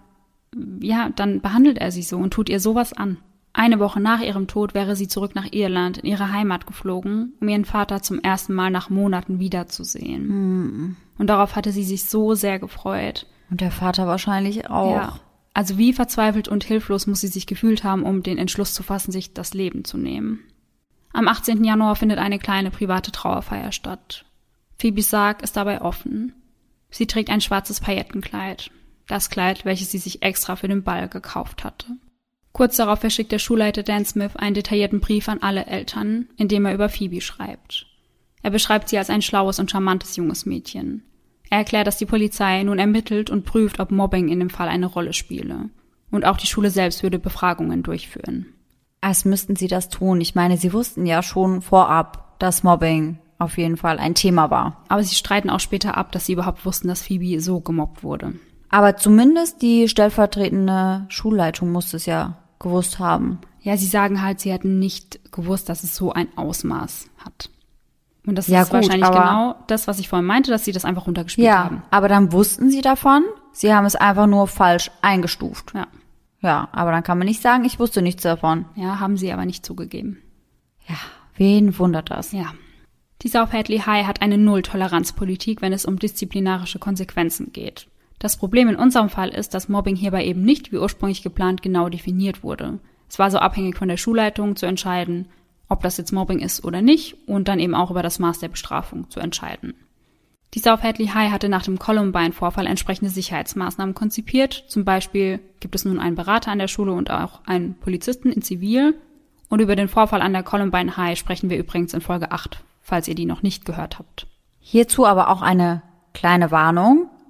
A: dann behandelt er sie so und tut ihr sowas an. Eine Woche nach ihrem Tod wäre sie zurück nach Irland, in ihre Heimat geflogen, um ihren Vater zum ersten Mal nach Monaten wiederzusehen. Und darauf hatte sie sich so sehr gefreut.
B: Und der Vater wahrscheinlich auch.
A: Ja. Also wie verzweifelt und hilflos muss sie sich gefühlt haben, um den Entschluss zu fassen, sich das Leben zu nehmen. Am 18. Januar findet eine kleine private Trauerfeier statt. Phoebes Sarg ist dabei offen. Sie trägt ein schwarzes Paillettenkleid. Das Kleid, welches sie sich extra für den Ball gekauft hatte. Kurz darauf verschickt der Schulleiter Dan Smith einen detaillierten Brief an alle Eltern, in dem er über Phoebe schreibt. Er beschreibt sie als ein schlaues und charmantes junges Mädchen. Er erklärt, dass die Polizei nun ermittelt und prüft, ob Mobbing in dem Fall eine Rolle spiele. Und auch die Schule selbst würde Befragungen durchführen.
B: Als müssten sie das tun. Ich meine, sie wussten ja schon vorab, dass Mobbing auf jeden Fall ein Thema war.
A: Aber sie streiten auch später ab, dass sie überhaupt wussten, dass Phoebe so gemobbt wurde.
B: Aber zumindest die stellvertretende Schulleitung muss es ja gewusst haben.
A: Ja, sie sagen halt, sie hätten nicht gewusst, dass es so ein Ausmaß hat. Und das ist wahrscheinlich genau das, was ich vorhin meinte, dass sie das einfach runtergespielt haben.
B: Ja, aber dann wussten sie davon. Sie haben es einfach nur falsch eingestuft. Ja, aber dann kann man nicht sagen, ich wusste nichts davon.
A: Ja, haben sie aber nicht zugegeben.
B: Ja, wen wundert das?
A: Ja. Die South Hadley High hat eine Null-Toleranz-Politik, wenn es um disziplinarische Konsequenzen geht. Das Problem in unserem Fall ist, dass Mobbing hierbei eben nicht wie ursprünglich geplant genau definiert wurde. Es war so abhängig von der Schulleitung zu entscheiden, ob das jetzt Mobbing ist oder nicht und dann eben auch über das Maß der Bestrafung zu entscheiden. Die South Hadley High hatte nach dem Columbine-Vorfall entsprechende Sicherheitsmaßnahmen konzipiert. Zum Beispiel gibt es nun einen Berater an der Schule und auch einen Polizisten in Zivil. Und über den Vorfall an der Columbine High sprechen wir übrigens in Folge 8, falls ihr die noch nicht gehört habt.
B: Hierzu aber auch eine kleine Warnung.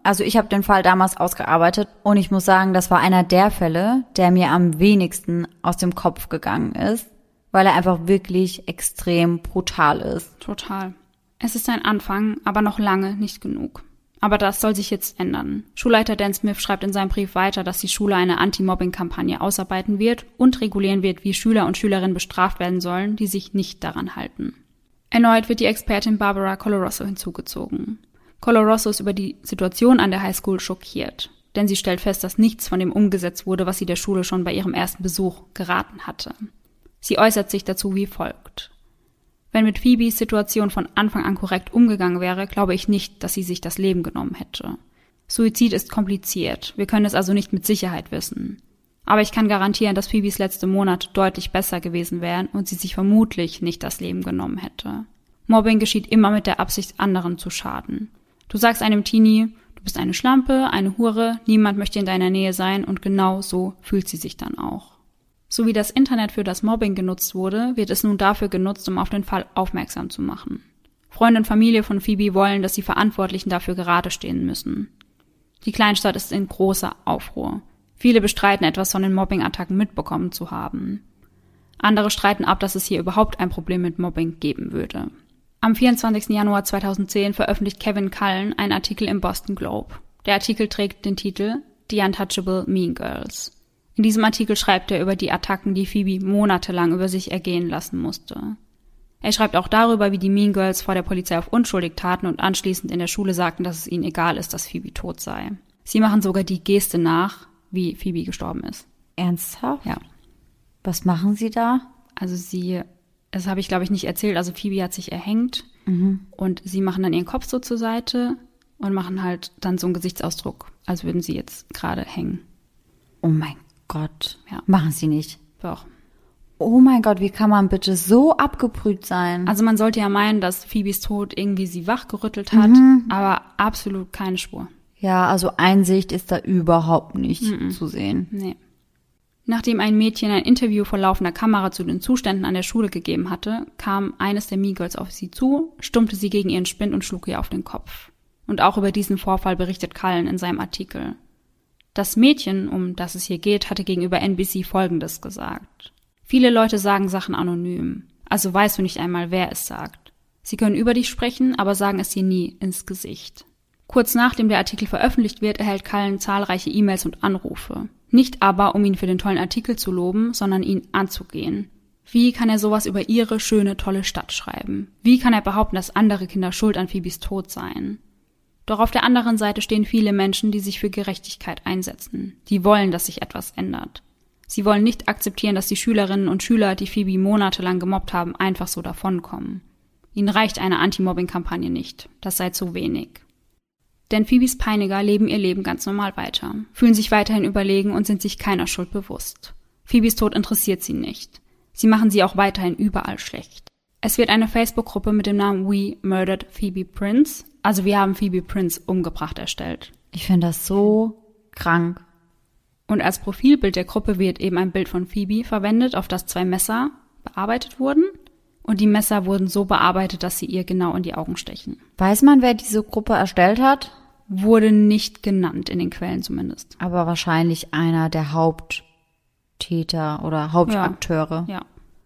B: Also ich habe den Fall damals ausgearbeitet und ich muss sagen, das war einer der Fälle, der mir am wenigsten aus dem Kopf gegangen ist, weil er einfach wirklich extrem brutal ist.
A: Total. Es ist ein Anfang, aber noch lange nicht genug. Aber das soll sich jetzt ändern. Schulleiter Dan Smith schreibt in seinem Brief weiter, dass die Schule eine Anti-Mobbing-Kampagne ausarbeiten wird und regulieren wird, wie Schüler und Schülerinnen bestraft werden sollen, die sich nicht daran halten. Erneut wird die Expertin Barbara Coloroso hinzugezogen. Coloroso ist über die Situation an der Highschool schockiert, denn sie stellt fest, dass nichts von dem umgesetzt wurde, was sie der Schule schon bei ihrem ersten Besuch geraten hatte. Sie äußert sich dazu wie folgt. Wenn mit Phoebes Situation von Anfang an korrekt umgegangen wäre, glaube ich nicht, dass sie sich das Leben genommen hätte. Suizid ist kompliziert, wir können es also nicht mit Sicherheit wissen. Aber ich kann garantieren, dass Phoebes letzte Monate deutlich besser gewesen wären und sie sich vermutlich nicht das Leben genommen hätte. Mobbing geschieht immer mit der Absicht, anderen zu schaden. Du sagst einem Teenie, du bist eine Schlampe, eine Hure, niemand möchte in deiner Nähe sein und genau so fühlt sie sich dann auch. So wie das Internet für das Mobbing genutzt wurde, wird es nun dafür genutzt, um auf den Fall aufmerksam zu machen. Freunde und Familie von Phoebe wollen, dass die Verantwortlichen dafür gerade stehen müssen. Die Kleinstadt ist in großer Aufruhr. Viele bestreiten, etwas von den Mobbing-Attacken mitbekommen zu haben. Andere streiten ab, dass es hier überhaupt ein Problem mit Mobbing geben würde. Am 24. Januar 2010 veröffentlicht Kevin Cullen einen Artikel im Boston Globe. Der Artikel trägt den Titel The Untouchable Mean Girls. In diesem Artikel schreibt er über die Attacken, die Phoebe monatelang über sich ergehen lassen musste. Er schreibt auch darüber, wie die Mean Girls vor der Polizei auf unschuldig taten und anschließend in der Schule sagten, dass es ihnen egal ist, dass Phoebe tot sei. Sie machen sogar die Geste nach, wie Phoebe gestorben ist.
B: Ernsthaft?
A: Ja.
B: Was machen sie da?
A: Also das habe ich glaube ich nicht erzählt, also Phoebe hat sich erhängt und sie machen dann ihren Kopf so zur Seite und machen halt dann so einen Gesichtsausdruck, als würden sie jetzt gerade hängen.
B: Oh mein Gott.
A: Ja.
B: Machen sie nicht.
A: Doch.
B: Oh mein Gott, wie kann man bitte so abgebrüht sein?
A: Also man sollte ja meinen, dass Phoebes Tod irgendwie sie wachgerüttelt hat, aber absolut keine Spur.
B: Ja, also Einsicht ist da überhaupt nicht zu sehen.
A: Nee. Nachdem ein Mädchen ein Interview vor laufender Kamera zu den Zuständen an der Schule gegeben hatte, kam eines der Mean Girls auf sie zu, stummte sie gegen ihren Spind und schlug ihr auf den Kopf. Und auch über diesen Vorfall berichtet Cullen in seinem Artikel. Das Mädchen, um das es hier geht, hatte gegenüber NBC Folgendes gesagt. Viele Leute sagen Sachen anonym, also weißt du nicht einmal, wer es sagt. Sie können über dich sprechen, aber sagen es dir nie ins Gesicht. Kurz nachdem der Artikel veröffentlicht wird, erhält Cullen zahlreiche E-Mails und Anrufe. Nicht aber, um ihn für den tollen Artikel zu loben, sondern ihn anzugehen. Wie kann er sowas über ihre schöne, tolle Stadt schreiben? Wie kann er behaupten, dass andere Kinder schuld an Phoebes Tod seien? Doch auf der anderen Seite stehen viele Menschen, die sich für Gerechtigkeit einsetzen. Die wollen, dass sich etwas ändert. Sie wollen nicht akzeptieren, dass die Schülerinnen und Schüler, die Phoebe monatelang gemobbt haben, einfach so davonkommen. Ihnen reicht eine Anti-Mobbing-Kampagne nicht. Das sei zu wenig. Denn Phoebes Peiniger leben ihr Leben ganz normal weiter, fühlen sich weiterhin überlegen und sind sich keiner Schuld bewusst. Phoebes Tod interessiert sie nicht. Sie machen sie auch weiterhin überall schlecht. Es wird eine Facebook-Gruppe mit dem Namen We Murdered Phoebe Prince, also wir haben Phoebe Prince umgebracht, erstellt.
B: Ich finde das so krank.
A: Und als Profilbild der Gruppe wird eben ein Bild von Phoebe verwendet, auf das 2 Messer bearbeitet wurden. Und die Messer wurden so bearbeitet, dass sie ihr genau in die Augen stechen.
B: Weiß man, wer diese Gruppe erstellt hat?
A: Wurde nicht genannt, in den Quellen zumindest.
B: Aber wahrscheinlich einer der Haupttäter oder Hauptakteure.
A: Ja.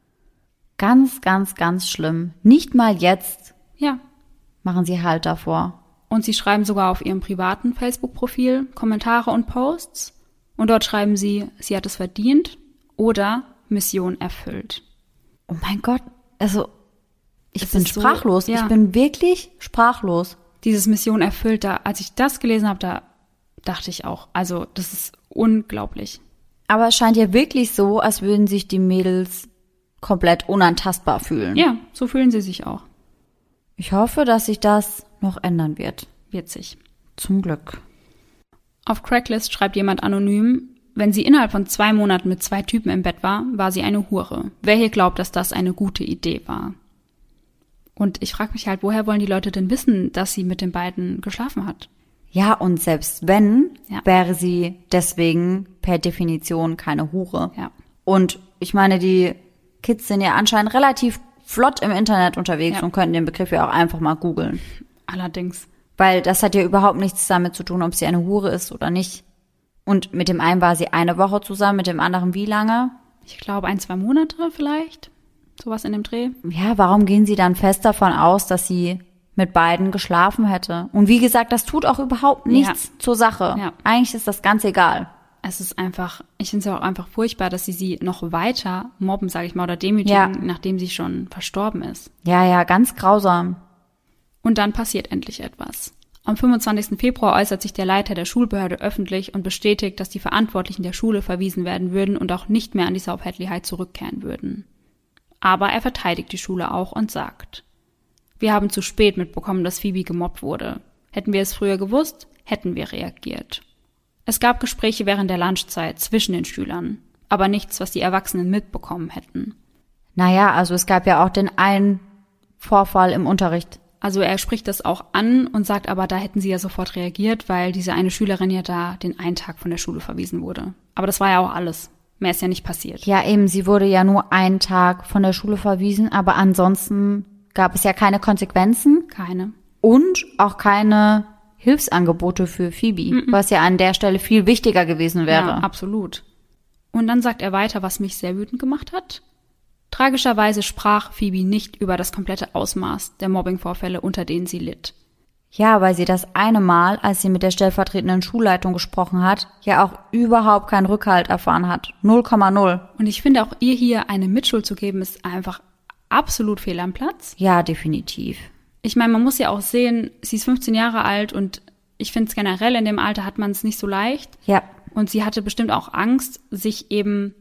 B: Ganz, ganz, ganz schlimm. Nicht mal jetzt
A: Ja.
B: machen sie Halt davor.
A: Und sie schreiben sogar auf ihrem privaten Facebook-Profil Kommentare und Posts. Und dort schreiben sie hat es verdient oder Mission erfüllt.
B: Oh mein Gott, also ich
A: Es
B: bin
A: ist so,
B: sprachlos.
A: ja.
B: Ich bin wirklich sprachlos.
A: Dieses Mission erfüllt, als ich das gelesen habe, da dachte ich auch, also das ist unglaublich.
B: Aber es scheint ja wirklich so, als würden sich die Mädels komplett unantastbar fühlen.
A: Ja, so fühlen sie sich auch.
B: Ich hoffe, dass sich das noch ändern wird.
A: Wird sich.
B: Zum Glück.
A: Auf Craigslist schreibt jemand anonym, wenn sie innerhalb von 2 Monaten mit 2 Typen im Bett war sie eine Hure. Wer hier glaubt, dass das eine gute Idee war? Und ich frage mich halt, woher wollen die Leute denn wissen, dass sie mit den beiden geschlafen hat?
B: Ja, und selbst wenn,
A: Ja.
B: wäre sie deswegen per Definition keine Hure.
A: Ja.
B: Und ich meine, die Kids sind ja anscheinend relativ flott im Internet unterwegs
A: Ja.
B: und könnten den Begriff ja auch einfach mal googeln.
A: Allerdings.
B: Weil das hat ja überhaupt nichts damit zu tun, ob sie eine Hure ist oder nicht. Und mit dem einen war sie eine Woche zusammen, mit dem anderen wie lange?
A: Ich glaube 1-2 Monate vielleicht. Sowas in dem Dreh.
B: Ja, warum gehen sie dann fest davon aus, dass sie mit beiden geschlafen hätte? Und wie gesagt, das tut auch überhaupt nichts zur Sache. Ja. Eigentlich ist das ganz egal.
A: Es ist einfach, ich finde es ja auch einfach furchtbar, dass sie noch weiter mobben, sage ich mal, oder demütigen, nachdem sie schon verstorben ist.
B: Ja, ganz grausam.
A: Und dann passiert endlich etwas. Am 25. Februar äußert sich der Leiter der Schulbehörde öffentlich und bestätigt, dass die Verantwortlichen der Schule verwiesen werden würden und auch nicht mehr an die South Hadley High zurückkehren würden. Aber er verteidigt die Schule auch und sagt: Wir haben zu spät mitbekommen, dass Phoebe gemobbt wurde. Hätten wir es früher gewusst, hätten wir reagiert. Es gab Gespräche während der Lunchzeit zwischen den Schülern, aber nichts, was die Erwachsenen mitbekommen hätten.
B: Naja, also es gab ja auch den einen Vorfall im Unterricht.
A: Also er spricht das auch an und sagt aber, da hätten sie ja sofort reagiert, weil diese eine Schülerin ja da den einen Tag von der Schule verwiesen wurde. Aber das war ja auch alles. Mehr ist ja nicht passiert.
B: Ja eben, sie wurde ja nur einen Tag von der Schule verwiesen, aber ansonsten gab es ja keine Konsequenzen.
A: Keine.
B: Und auch keine Hilfsangebote für Phoebe, was ja an der Stelle viel wichtiger gewesen wäre.
A: Ja, absolut. Und dann sagt er weiter, was mich sehr wütend gemacht hat. Tragischerweise sprach Phoebe nicht über das komplette Ausmaß der Mobbingvorfälle, unter denen sie litt.
B: Ja, weil sie das eine Mal, als sie mit der stellvertretenden Schulleitung gesprochen hat, ja auch überhaupt keinen Rückhalt erfahren hat. 0,0.
A: Und ich finde, auch ihr hier eine Mitschuld zu geben, ist einfach absolut fehl am Platz.
B: Ja, definitiv.
A: Ich meine, man muss ja auch sehen, sie ist 15 Jahre alt und ich finde es generell, in dem Alter hat man es nicht so leicht.
B: Ja.
A: Und sie hatte bestimmt auch Angst, sich eben,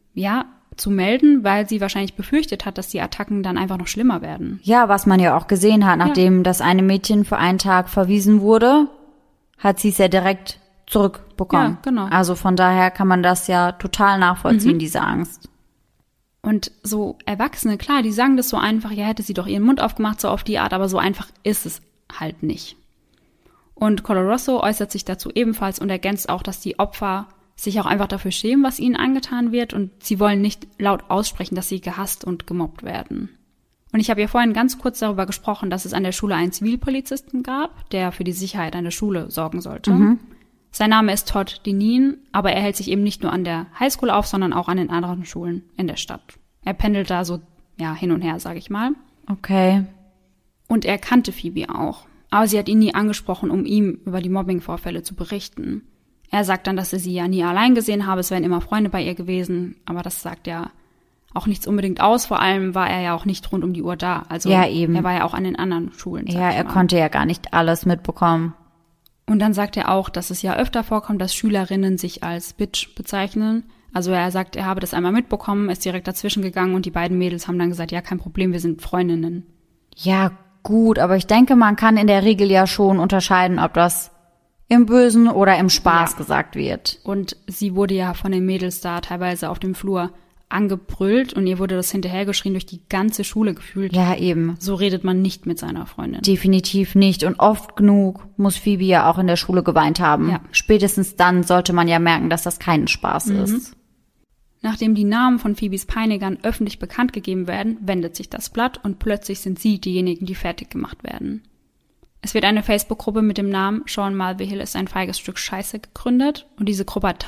A: zu melden, weil sie wahrscheinlich befürchtet hat, dass die Attacken dann einfach noch schlimmer werden.
B: Ja, was man ja auch gesehen hat, nachdem das eine Mädchen für einen Tag verwiesen wurde, hat sie es ja direkt zurückbekommen.
A: Ja, genau.
B: Also von daher kann man das ja total nachvollziehen, diese Angst.
A: Und so Erwachsene, klar, die sagen das so einfach, ja, hätte sie doch ihren Mund aufgemacht, so auf die Art, aber so einfach ist es halt nicht. Und Coloroso äußert sich dazu ebenfalls und ergänzt auch, dass die Opfer sich auch einfach dafür schämen, was ihnen angetan wird und sie wollen nicht laut aussprechen, dass sie gehasst und gemobbt werden. Und ich habe ja vorhin ganz kurz darüber gesprochen, dass es an der Schule einen Zivilpolizisten gab, der für die Sicherheit an der Schule sorgen sollte. Sein Name ist Todd Dineen, aber er hält sich eben nicht nur an der Highschool auf, sondern auch an den anderen Schulen in der Stadt. Er pendelt da so, hin und her, sage ich mal.
B: Okay.
A: Und er kannte Phoebe auch, aber sie hat ihn nie angesprochen, um ihm über die Mobbingvorfälle zu berichten. Er sagt dann, dass er sie ja nie allein gesehen habe, es wären immer Freunde bei ihr gewesen, aber das sagt ja auch nichts unbedingt aus, vor allem war er ja auch nicht rund um die Uhr da. Also
B: ja, eben.
A: Er war ja auch an den anderen Schulen.
B: Ja, er konnte ja gar nicht alles mitbekommen.
A: Und dann sagt er auch, dass es ja öfter vorkommt, dass Schülerinnen sich als Bitch bezeichnen. Also er sagt, er habe das einmal mitbekommen, ist direkt dazwischen gegangen und die beiden Mädels haben dann gesagt, ja, kein Problem, wir sind Freundinnen.
B: Ja, gut, aber ich denke, man kann in der Regel ja schon unterscheiden, ob das im Bösen oder im Spaß gesagt wird.
A: Und sie wurde ja von den Mädels da teilweise auf dem Flur angebrüllt und ihr wurde das hinterhergeschrien durch die ganze Schule gefühlt.
B: Ja, eben.
A: So redet man nicht mit seiner Freundin.
B: Definitiv nicht. Und oft genug muss Phoebe ja auch in der Schule geweint haben.
A: Ja.
B: Spätestens dann sollte man ja merken, dass das kein Spaß ist.
A: Nachdem die Namen von Phoebes Peinigern öffentlich bekannt gegeben werden, wendet sich das Blatt und plötzlich sind sie diejenigen, die fertig gemacht werden. Es wird eine Facebook-Gruppe mit dem Namen Sean Mulvihill ist ein feiges Stück Scheiße gegründet und diese Gruppe hat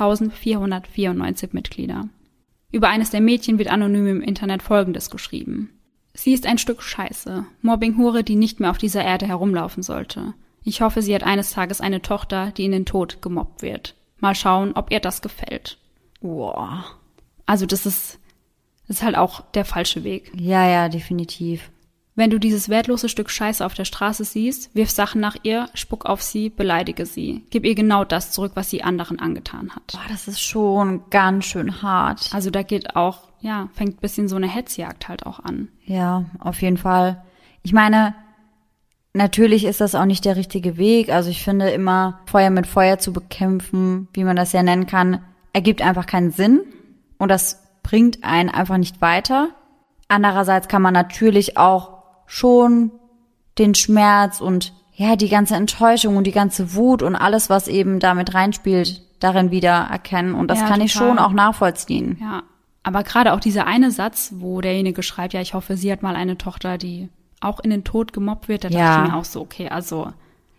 A: 1494 Mitglieder. Über eines der Mädchen wird anonym im Internet Folgendes geschrieben. Sie ist ein Stück Scheiße, Mobbing-Hure, die nicht mehr auf dieser Erde herumlaufen sollte. Ich hoffe, sie hat eines Tages eine Tochter, die in den Tod gemobbt wird. Mal schauen, ob ihr das gefällt.
B: Boah.
A: Also das ist halt auch der falsche Weg.
B: Ja, definitiv.
A: Wenn du dieses wertlose Stück Scheiße auf der Straße siehst, wirf Sachen nach ihr, spuck auf sie, beleidige sie. Gib ihr genau das zurück, was sie anderen angetan hat.
B: Boah, das ist schon ganz schön hart.
A: Also da geht auch, fängt ein bisschen so eine Hetzjagd halt auch an.
B: Ja, auf jeden Fall. Ich meine, natürlich ist das auch nicht der richtige Weg. Also ich finde immer, Feuer mit Feuer zu bekämpfen, wie man das ja nennen kann, ergibt einfach keinen Sinn. Und das bringt einen einfach nicht weiter. Andererseits kann man natürlich auch schon den Schmerz und die ganze Enttäuschung und die ganze Wut und alles, was eben damit reinspielt, darin wieder erkennen. Und das kann ich schon auch nachvollziehen.
A: Ja, aber gerade auch dieser eine Satz, wo derjenige schreibt, ich hoffe, sie hat mal eine Tochter, die auch in den Tod gemobbt wird, da dachte ich mir auch so, okay, also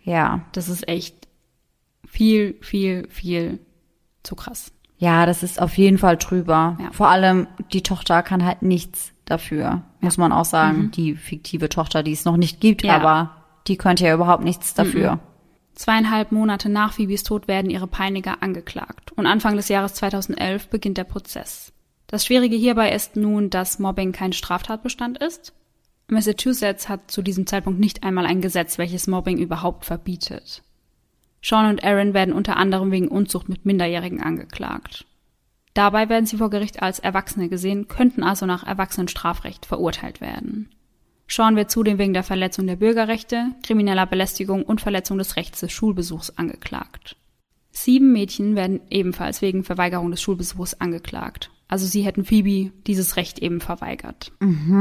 B: Ja.
A: Das ist echt viel, viel, viel zu krass.
B: Ja, das ist auf jeden Fall drüber.
A: Ja.
B: Vor allem, die Tochter kann halt nichts dafür, muss man auch sagen. Die fiktive Tochter, die es noch nicht gibt,
A: Ja.
B: aber die könnte ja überhaupt nichts dafür.
A: 2,5 Monate nach Phoebes Tod werden ihre Peiniger angeklagt. Und Anfang des Jahres 2011 beginnt der Prozess. Das Schwierige hierbei ist nun, dass Mobbing kein Straftatbestand ist. Massachusetts hat zu diesem Zeitpunkt nicht einmal ein Gesetz, welches Mobbing überhaupt verbietet. Sean und Aaron werden unter anderem wegen Unzucht mit Minderjährigen angeklagt. Dabei werden sie vor Gericht als Erwachsene gesehen, könnten also nach Erwachsenenstrafrecht verurteilt werden. Sean wird zudem wegen der Verletzung der Bürgerrechte, krimineller Belästigung und Verletzung des Rechts des Schulbesuchs angeklagt. 7 Mädchen werden ebenfalls wegen Verweigerung des Schulbesuchs angeklagt. Also sie hätten Phoebe dieses Recht eben verweigert.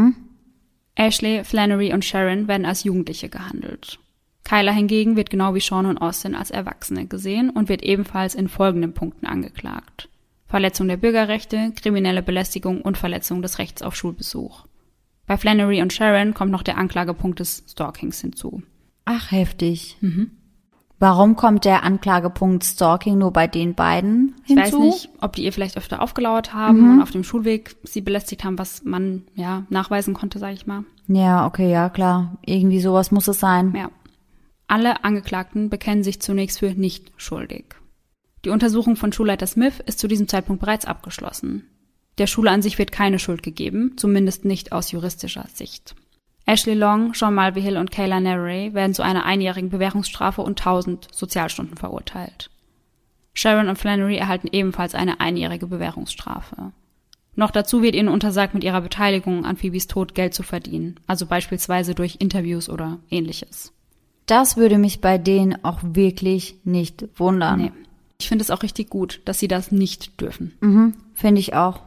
A: Ashley, Flannery und Sharon werden als Jugendliche gehandelt. Kyla hingegen wird genau wie Sean und Austin als Erwachsene gesehen und wird ebenfalls in folgenden Punkten angeklagt: Verletzung der Bürgerrechte, kriminelle Belästigung und Verletzung des Rechts auf Schulbesuch. Bei Flannery und Sharon kommt noch der Anklagepunkt des Stalkings hinzu.
B: Ach, heftig. Warum kommt der Anklagepunkt Stalking nur bei den beiden hinzu?
A: Ich weiß nicht, ob die ihr vielleicht öfter aufgelauert haben und auf dem Schulweg sie belästigt haben, was man ja nachweisen konnte, sage ich mal.
B: Ja, okay, ja, klar. Irgendwie sowas muss es sein.
A: Ja. Alle Angeklagten bekennen sich zunächst für nicht schuldig. Die Untersuchung von Schulleiter Smith ist zu diesem Zeitpunkt bereits abgeschlossen. Der Schule an sich wird keine Schuld gegeben, zumindest nicht aus juristischer Sicht. Ashley Long, Sean Mulvihill und Kayla Neray werden zu einer einjährigen Bewährungsstrafe und 1000 Sozialstunden verurteilt. Sharon und Flannery erhalten ebenfalls eine einjährige Bewährungsstrafe. Noch dazu wird ihnen untersagt, mit ihrer Beteiligung an Phoebes Tod Geld zu verdienen, also beispielsweise durch Interviews oder Ähnliches.
B: Das würde mich bei denen auch wirklich nicht wundern.
A: Nee. Ich finde es auch richtig gut, dass sie das nicht dürfen.
B: Finde ich auch.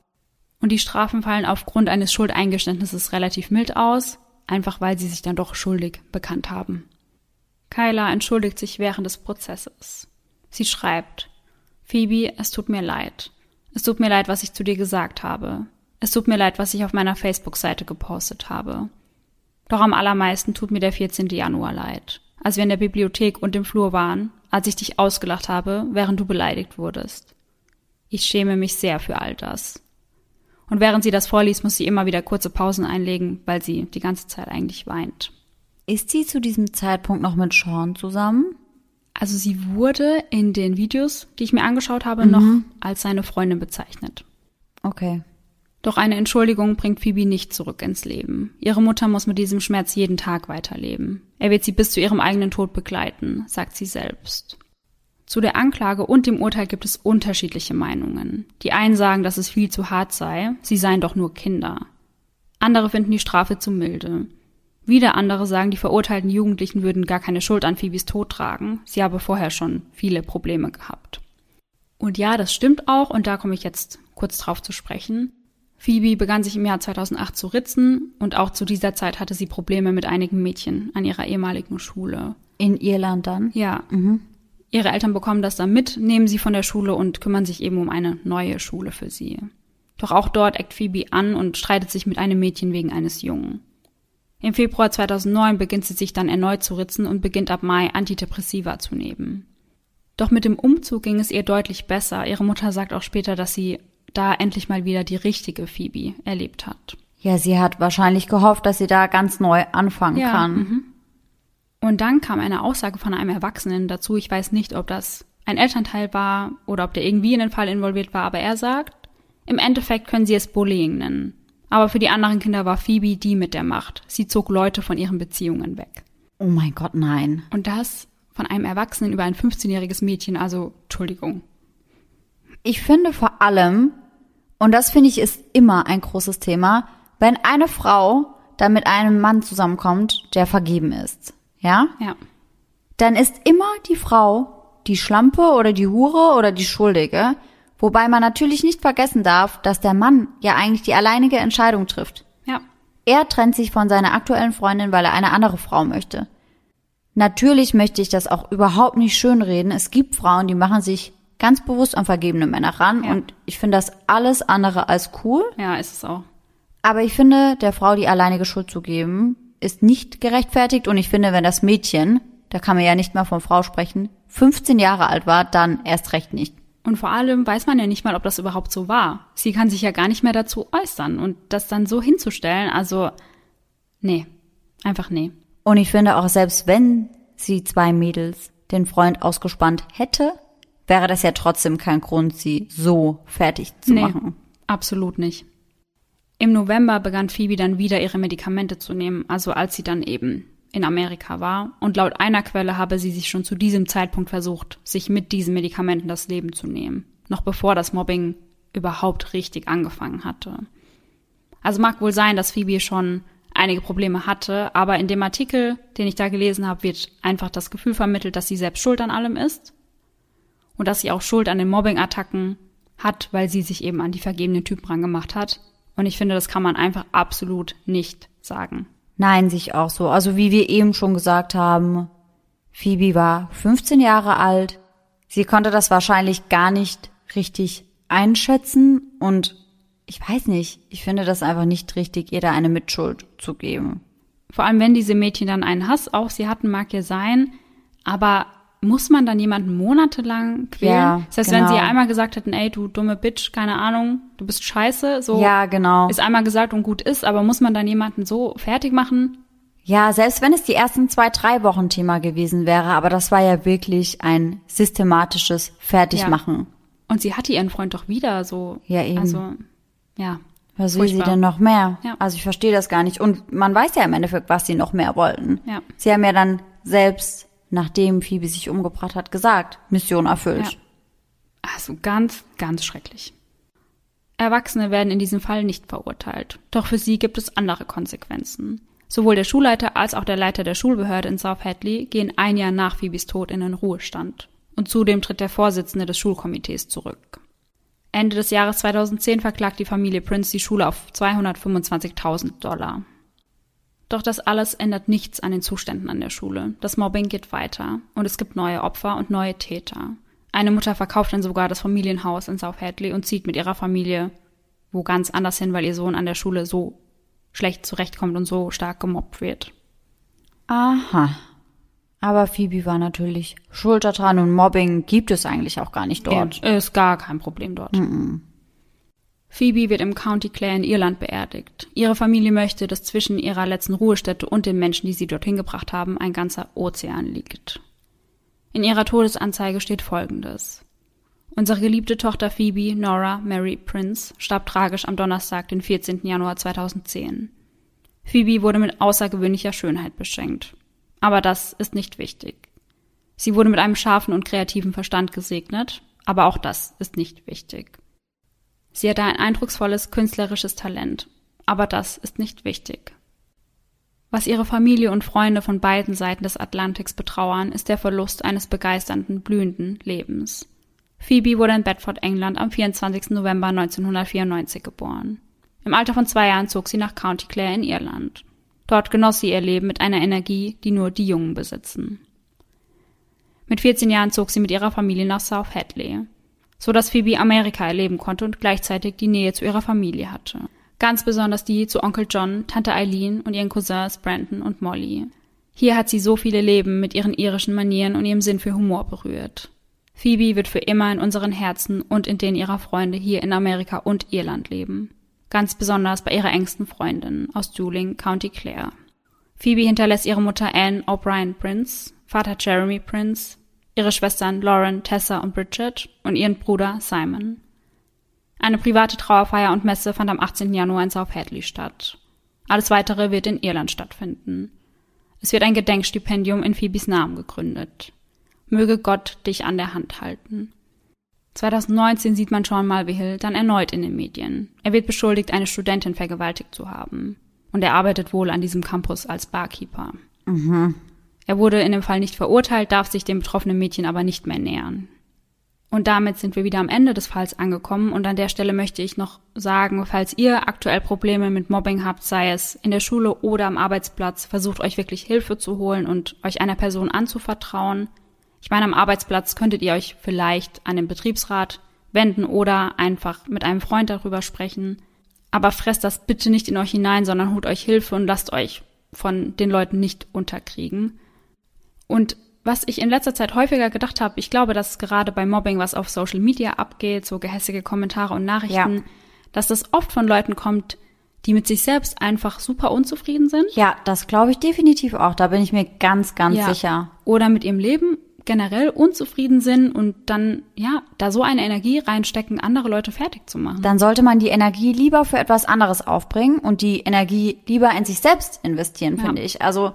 A: Und die Strafen fallen aufgrund eines Schuldeingeständnisses relativ mild aus, einfach weil sie sich dann doch schuldig bekannt haben. Kyla entschuldigt sich während des Prozesses. Sie schreibt: Phoebe, es tut mir leid. Es tut mir leid, was ich zu dir gesagt habe. Es tut mir leid, was ich auf meiner Facebook-Seite gepostet habe. Doch am allermeisten tut mir der 14. Januar leid, als wir in der Bibliothek und im Flur waren, als ich dich ausgelacht habe, während du beleidigt wurdest. Ich schäme mich sehr für all das. Und während sie das vorliest, muss sie immer wieder kurze Pausen einlegen, weil sie die ganze Zeit eigentlich weint.
B: Ist sie zu diesem Zeitpunkt noch mit Sean zusammen?
A: Also sie wurde in den Videos, die ich mir angeschaut habe, noch als seine Freundin bezeichnet.
B: Okay.
A: Doch eine Entschuldigung bringt Phoebe nicht zurück ins Leben. Ihre Mutter muss mit diesem Schmerz jeden Tag weiterleben. Er wird sie bis zu ihrem eigenen Tod begleiten, sagt sie selbst. Zu der Anklage und dem Urteil gibt es unterschiedliche Meinungen. Die einen sagen, dass es viel zu hart sei, sie seien doch nur Kinder. Andere finden die Strafe zu milde. Wieder andere sagen, die verurteilten Jugendlichen würden gar keine Schuld an Phoebes Tod tragen, sie habe vorher schon viele Probleme gehabt. Und ja, das stimmt auch, und da komme ich jetzt kurz drauf zu sprechen. Phoebe begann sich im Jahr 2008 zu ritzen und auch zu dieser Zeit hatte sie Probleme mit einigen Mädchen an ihrer ehemaligen Schule.
B: In Irland dann?
A: Ja. Ihre Eltern bekommen das dann mit, nehmen sie von der Schule und kümmern sich eben um eine neue Schule für sie. Doch auch dort eckt Phoebe an und streitet sich mit einem Mädchen wegen eines Jungen. Im Februar 2009 beginnt sie sich dann erneut zu ritzen und beginnt ab Mai Antidepressiva zu nehmen. Doch mit dem Umzug ging es ihr deutlich besser. Ihre Mutter sagt auch später, dass sie da endlich mal wieder die richtige Phoebe erlebt hat.
B: Ja, sie hat wahrscheinlich gehofft, dass sie da ganz neu anfangen kann.
A: Und dann kam eine Aussage von einem Erwachsenen dazu. Ich weiß nicht, ob das ein Elternteil war oder ob der irgendwie in den Fall involviert war, aber er sagt, im Endeffekt können sie es Bullying nennen. Aber für die anderen Kinder war Phoebe die mit der Macht. Sie zog Leute von ihren Beziehungen weg.
B: Oh mein Gott, nein.
A: Und das von einem Erwachsenen über ein 15-jähriges Mädchen, also Entschuldigung.
B: Ich finde vor allem, und das finde ich ist immer ein großes Thema, wenn eine Frau dann mit einem Mann zusammenkommt, der vergeben ist. Ja?
A: Ja.
B: Dann ist immer die Frau die Schlampe oder die Hure oder die Schuldige, wobei man natürlich nicht vergessen darf, dass der Mann ja eigentlich die alleinige Entscheidung trifft.
A: Ja.
B: Er trennt sich von seiner aktuellen Freundin, weil er eine andere Frau möchte. Natürlich möchte ich das auch überhaupt nicht schönreden. Es gibt Frauen, die machen sich ganz bewusst an vergebene Männer ran und ich finde das alles andere als cool.
A: Ja, ist es auch.
B: Aber ich finde, der Frau die alleinige Schuld zu geben, ist nicht gerechtfertigt und ich finde, wenn das Mädchen da kann man ja nicht mal von Frau sprechen, 15 Jahre alt war, dann erst recht nicht.
A: Und vor allem weiß man ja nicht mal, ob das überhaupt so war. Sie kann sich ja gar nicht mehr dazu äußern. Und das dann so hinzustellen, also, nee, einfach nee.
B: Und ich finde auch, selbst wenn sie 2 Mädels den Freund ausgespannt hätte, wäre das ja trotzdem kein Grund, sie so fertig zu machen.
A: Absolut nicht. Im November begann Phoebe dann wieder ihre Medikamente zu nehmen, also als sie dann eben in Amerika war. Und laut einer Quelle habe sie sich schon zu diesem Zeitpunkt versucht, sich mit diesen Medikamenten das Leben zu nehmen. Noch bevor das Mobbing überhaupt richtig angefangen hatte. Also mag wohl sein, dass Phoebe schon einige Probleme hatte, aber in dem Artikel, den ich da gelesen habe, wird einfach das Gefühl vermittelt, dass sie selbst schuld an allem ist. Und dass sie auch Schuld an den Mobbing-Attacken hat, weil sie sich eben an die vergebenen Typen rangemacht hat. Und ich finde, das kann man einfach absolut nicht sagen.
B: Nein, sich auch so. Also wie wir eben schon gesagt haben, Phoebe war 15 Jahre alt. Sie konnte das wahrscheinlich gar nicht richtig einschätzen. Und ich weiß nicht, ich finde das einfach nicht richtig, ihr da eine Mitschuld zu geben.
A: Vor allem, wenn diese Mädchen dann einen Hass auf sie hatten, mag ja sein, aber muss man dann jemanden monatelang quälen?
B: Ja,
A: das heißt,
B: genau.
A: wenn sie einmal gesagt hätten, ey, du dumme Bitch, keine Ahnung, du bist scheiße, so
B: ja, genau.
A: ist einmal gesagt und gut ist, aber muss man dann jemanden so fertig machen?
B: Ja, selbst wenn es die ersten 2, 3 Wochen Thema gewesen wäre, aber das war ja wirklich ein systematisches Fertigmachen.
A: Ja. Und sie hatte ihren Freund doch wieder so.
B: Ja, eben.
A: Also, ja.
B: Was will sie denn noch mehr?
A: Ja.
B: Also ich verstehe das gar nicht. Und man weiß ja im Endeffekt, was sie noch mehr wollten.
A: Ja.
B: Sie haben ja dann selbst, nachdem Phoebe sich umgebracht hat, gesagt, Mission erfüllt.
A: Ja. Also ganz, ganz schrecklich. Erwachsene werden in diesem Fall nicht verurteilt. Doch für sie gibt es andere Konsequenzen. Sowohl der Schulleiter als auch der Leiter der Schulbehörde in South Hadley gehen 1 Jahr nach Phoebes Tod in den Ruhestand. Und zudem tritt der Vorsitzende des Schulkomitees zurück. Ende des Jahres 2010 verklagt die Familie Prince die Schule auf $225.000. Doch das alles ändert nichts an den Zuständen an der Schule. Das Mobbing geht weiter und es gibt neue Opfer und neue Täter. Eine Mutter verkauft dann sogar das Familienhaus in South Hadley und zieht mit ihrer Familie wo ganz anders hin, weil ihr Sohn an der Schule so schlecht zurechtkommt und so stark gemobbt wird.
B: Aha. Aber Phoebe war natürlich schuld daran und Mobbing gibt es eigentlich auch gar nicht dort.
A: Ja, ist gar kein Problem dort. Phoebe wird im County Clare in Irland beerdigt. Ihre Familie möchte, dass zwischen ihrer letzten Ruhestätte und den Menschen, die sie dorthin gebracht haben, ein ganzer Ozean liegt. In ihrer Todesanzeige steht Folgendes. Unsere geliebte Tochter Phoebe, Nora Mary Prince, starb tragisch am Donnerstag, den 14. Januar 2010. Phoebe wurde mit außergewöhnlicher Schönheit beschenkt. Aber das ist nicht wichtig. Sie wurde mit einem scharfen und kreativen Verstand gesegnet, aber auch das ist nicht wichtig. Sie hatte ein eindrucksvolles künstlerisches Talent, aber das ist nicht wichtig. Was ihre Familie und Freunde von beiden Seiten des Atlantiks betrauern, ist der Verlust eines begeisternden, blühenden Lebens. Phoebe wurde in Bedford, England, am 24. November 1994 geboren. Im Alter von 2 Jahren zog sie nach County Clare in Irland. Dort genoss sie ihr Leben mit einer Energie, die nur die Jungen besitzen. Mit 14 Jahren zog sie mit ihrer Familie nach South Hadley, so dass Phoebe Amerika erleben konnte und gleichzeitig die Nähe zu ihrer Familie hatte. Ganz besonders die zu Onkel John, Tante Eileen und ihren Cousins Brandon und Molly. Hier hat sie so viele Leben mit ihren irischen Manieren und ihrem Sinn für Humor berührt. Phoebe wird für immer in unseren Herzen und in denen ihrer Freunde hier in Amerika und Irland leben. Ganz besonders bei ihrer engsten Freundin aus Dooling, County Clare. Phoebe hinterlässt ihre Mutter Anne O'Brien Prince, Vater Jeremy Prince, ihre Schwestern Lauren, Tessa und Bridget und ihren Bruder Simon. Eine private Trauerfeier und Messe fand am 18. Januar in South Hadley statt. Alles Weitere wird in Irland stattfinden. Es wird ein Gedenkstipendium in Phoebes Namen gegründet. Möge Gott dich an der Hand halten. 2019 sieht man Sean Mulvihill dann erneut in den Medien. Er wird beschuldigt, eine Studentin vergewaltigt zu haben. Und er arbeitet wohl an diesem Campus als Barkeeper. Er wurde in dem Fall nicht verurteilt, darf sich dem betroffenen Mädchen aber nicht mehr nähern. Und damit sind wir wieder am Ende des Falls angekommen. Und an der Stelle möchte ich noch sagen, falls ihr aktuell Probleme mit Mobbing habt, sei es in der Schule oder am Arbeitsplatz, versucht euch wirklich Hilfe zu holen und euch einer Person anzuvertrauen. Ich meine, am Arbeitsplatz könntet ihr euch vielleicht an den Betriebsrat wenden oder einfach mit einem Freund darüber sprechen. Aber fresst das bitte nicht in euch hinein, sondern holt euch Hilfe und lasst euch von den Leuten nicht unterkriegen. Und was ich in letzter Zeit häufiger gedacht habe, ich glaube, dass gerade bei Mobbing, was auf Social Media abgeht, so gehässige Kommentare und Nachrichten, dass das oft von Leuten kommt, die mit sich selbst einfach super unzufrieden sind.
B: Ja, das glaube ich definitiv auch. Da bin ich mir ganz, ganz sicher.
A: Oder mit ihrem Leben generell unzufrieden sind und dann, da so eine Energie reinstecken, andere Leute fertig zu machen.
B: Dann sollte man die Energie lieber für etwas anderes aufbringen und die Energie lieber in sich selbst investieren, finde ich. Also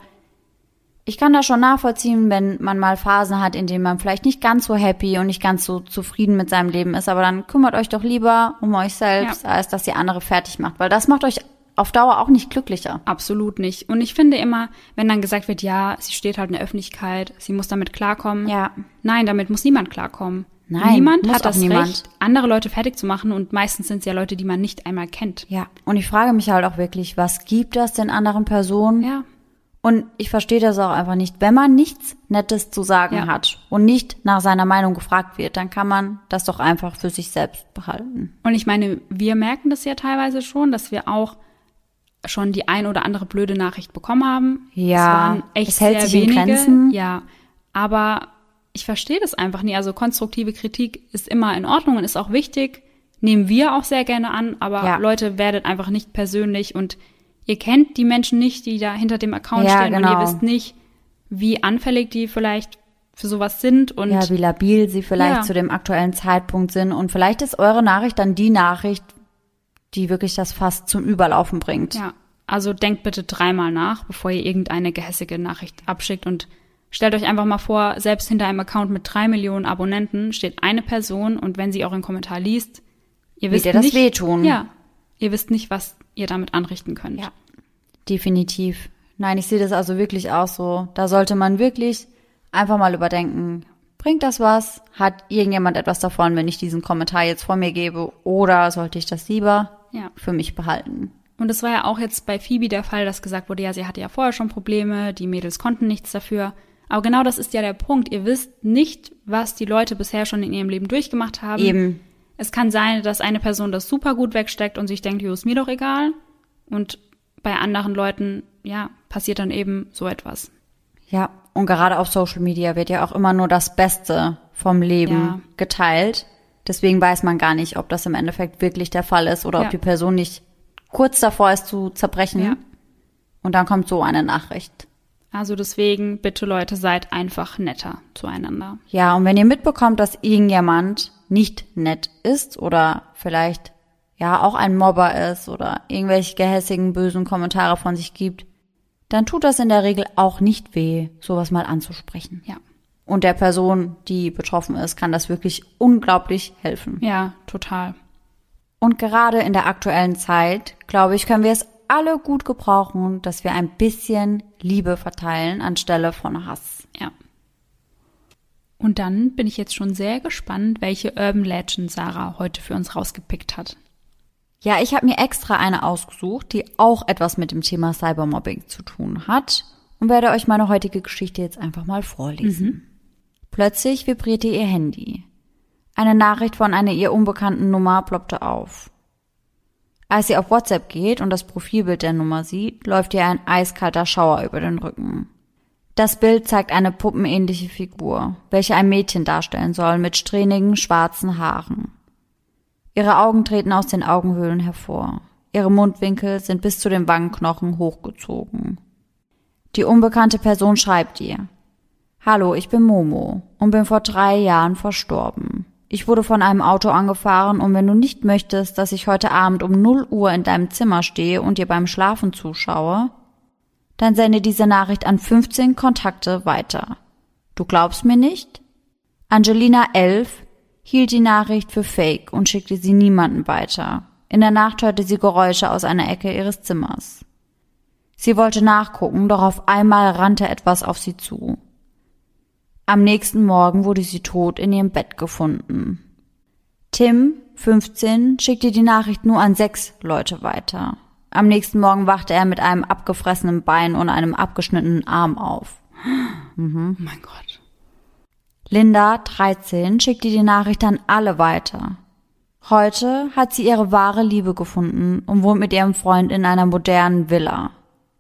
B: ich kann das schon nachvollziehen, wenn man mal Phasen hat, in denen man vielleicht nicht ganz so happy und nicht ganz so zufrieden mit seinem Leben ist. Aber dann kümmert euch doch lieber um euch selbst, als dass ihr andere fertig macht. Weil das macht euch auf Dauer auch nicht glücklicher.
A: Absolut nicht. Und ich finde immer, wenn dann gesagt wird, sie steht halt in der Öffentlichkeit, sie muss damit klarkommen.
B: Ja.
A: Nein, damit muss niemand klarkommen.
B: Nein,
A: niemand hat das Recht, andere Leute fertig zu machen. Und meistens sind es ja Leute, die man nicht einmal kennt.
B: Ja, und ich frage mich halt auch wirklich, was gibt das den anderen Personen?
A: Ja.
B: Und ich verstehe das auch einfach nicht. Wenn man nichts Nettes zu sagen hat und nicht nach seiner Meinung gefragt wird, dann kann man das doch einfach für sich selbst behalten.
A: Und ich meine, wir merken das ja teilweise schon, dass wir auch schon die ein oder andere blöde Nachricht bekommen haben.
B: Ja,
A: es waren echt
B: es hält
A: sehr
B: sich
A: wenige.
B: in Grenzen.
A: Ja, aber ich verstehe das einfach nie. Also konstruktive Kritik ist immer in Ordnung und ist auch wichtig. Nehmen wir auch sehr gerne an, aber Leute, werdet einfach nicht persönlich und ihr kennt die Menschen nicht, die da hinter dem Account stehen und ihr wisst nicht, wie anfällig die vielleicht für sowas sind und
B: wie labil sie vielleicht zu dem aktuellen Zeitpunkt sind und vielleicht ist eure Nachricht dann die Nachricht, die wirklich das Fass zum Überlaufen bringt.
A: Ja, also denkt bitte 3-mal nach, bevor ihr irgendeine gehässige Nachricht abschickt und stellt euch einfach mal vor, selbst hinter einem Account mit 3 Millionen Abonnenten steht eine Person und wenn sie euren Kommentar liest, ihr wisst
B: nicht, wird
A: dir
B: das wehtun.
A: Ja, ihr wisst nicht, was ihr damit anrichten könnt.
B: Ja, definitiv. Nein, ich sehe das also wirklich auch so. Da sollte man wirklich einfach mal überdenken, bringt das was? Hat irgendjemand etwas davon, wenn ich diesen Kommentar jetzt vor mir gebe? Oder sollte ich das lieber für mich behalten?
A: Und es war ja auch jetzt bei Phoebe der Fall, dass gesagt wurde, sie hatte ja vorher schon Probleme, die Mädels konnten nichts dafür. Aber genau das ist ja der Punkt. Ihr wisst nicht, was die Leute bisher schon in ihrem Leben durchgemacht haben.
B: Eben.
A: Es kann sein, dass eine Person das super gut wegsteckt und sich denkt, ist mir doch egal. Und bei anderen Leuten, passiert dann eben so etwas.
B: Ja, und gerade auf Social Media wird ja auch immer nur das Beste vom Leben geteilt. Deswegen weiß man gar nicht, ob das im Endeffekt wirklich der Fall ist oder ob die Person nicht kurz davor ist zu zerbrechen. Ja. Und dann kommt so eine Nachricht.
A: Also deswegen, bitte Leute, seid einfach netter zueinander.
B: Ja, und wenn ihr mitbekommt, dass irgendjemand nicht nett ist oder vielleicht auch ein Mobber ist oder irgendwelche gehässigen, bösen Kommentare von sich gibt, dann tut das in der Regel auch nicht weh, sowas mal anzusprechen.
A: Ja.
B: Und der Person, die betroffen ist, kann das wirklich unglaublich helfen.
A: Ja, total.
B: Und gerade in der aktuellen Zeit, glaube ich, können wir es alle gut gebrauchen, dass wir ein bisschen Liebe verteilen anstelle von Hass.
A: Ja. Und dann bin ich jetzt schon sehr gespannt, welche Urban Legend Sarah heute für uns rausgepickt hat.
B: Ja, ich habe mir extra eine ausgesucht, die auch etwas mit dem Thema Cybermobbing zu tun hat und werde euch meine heutige Geschichte jetzt einfach mal vorlesen. Plötzlich vibrierte ihr Handy. Eine Nachricht von einer ihr unbekannten Nummer ploppte auf. Als sie auf WhatsApp geht und das Profilbild der Nummer sieht, läuft ihr ein eiskalter Schauer über den Rücken. Das Bild zeigt eine puppenähnliche Figur, welche ein Mädchen darstellen soll mit strähnigen, schwarzen Haaren. Ihre Augen treten aus den Augenhöhlen hervor. Ihre Mundwinkel sind bis zu den Wangenknochen hochgezogen. Die unbekannte Person schreibt ihr: Hallo, ich bin Momo und bin vor 3 Jahren verstorben. Ich wurde von einem Auto angefahren und wenn du nicht möchtest, dass ich heute Abend um 0 Uhr in deinem Zimmer stehe und dir beim Schlafen zuschaue, dann sende diese Nachricht an 15 Kontakte weiter. Du glaubst mir nicht? Angelina 11 hielt die Nachricht für fake und schickte sie niemanden weiter. In der Nacht hörte sie Geräusche aus einer Ecke ihres Zimmers. Sie wollte nachgucken, doch auf einmal rannte etwas auf sie zu. Am nächsten Morgen wurde sie tot in ihrem Bett gefunden. Tim, 15, schickte die Nachricht nur an 6 Leute weiter. Am nächsten Morgen wachte er mit einem abgefressenen Bein und einem abgeschnittenen Arm auf.
A: Oh mein Gott.
B: Linda, 13, schickte die Nachricht an alle weiter. Heute hat sie ihre wahre Liebe gefunden und wohnt mit ihrem Freund in einer modernen Villa.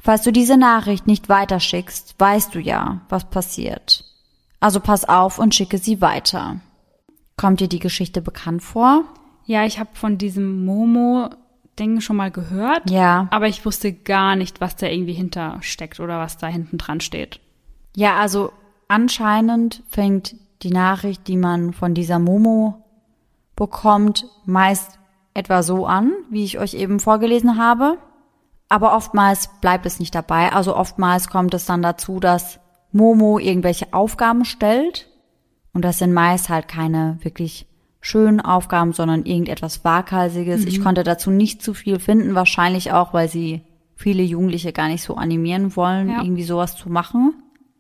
B: Falls du diese Nachricht nicht weiterschickst, weißt du ja, was passiert. Also pass auf und schicke sie weiter. Kommt dir die Geschichte bekannt vor?
A: Ja, ich habe von diesem Momo-Ding schon mal gehört.
B: Ja.
A: Aber ich wusste gar nicht, was da irgendwie hinter steckt oder was da hinten dran steht.
B: Ja, also anscheinend fängt die Nachricht, die man von dieser Momo bekommt, meist etwa so an, wie ich euch eben vorgelesen habe. Aber oftmals bleibt es nicht dabei. Also oftmals kommt es dann dazu, dass Momo irgendwelche Aufgaben stellt. Und das sind meist halt keine wirklich schönen Aufgaben, sondern irgendetwas Waghalsiges. Ich konnte dazu nicht zu viel finden, wahrscheinlich auch, weil sie viele Jugendliche gar nicht so animieren wollen, irgendwie sowas zu machen.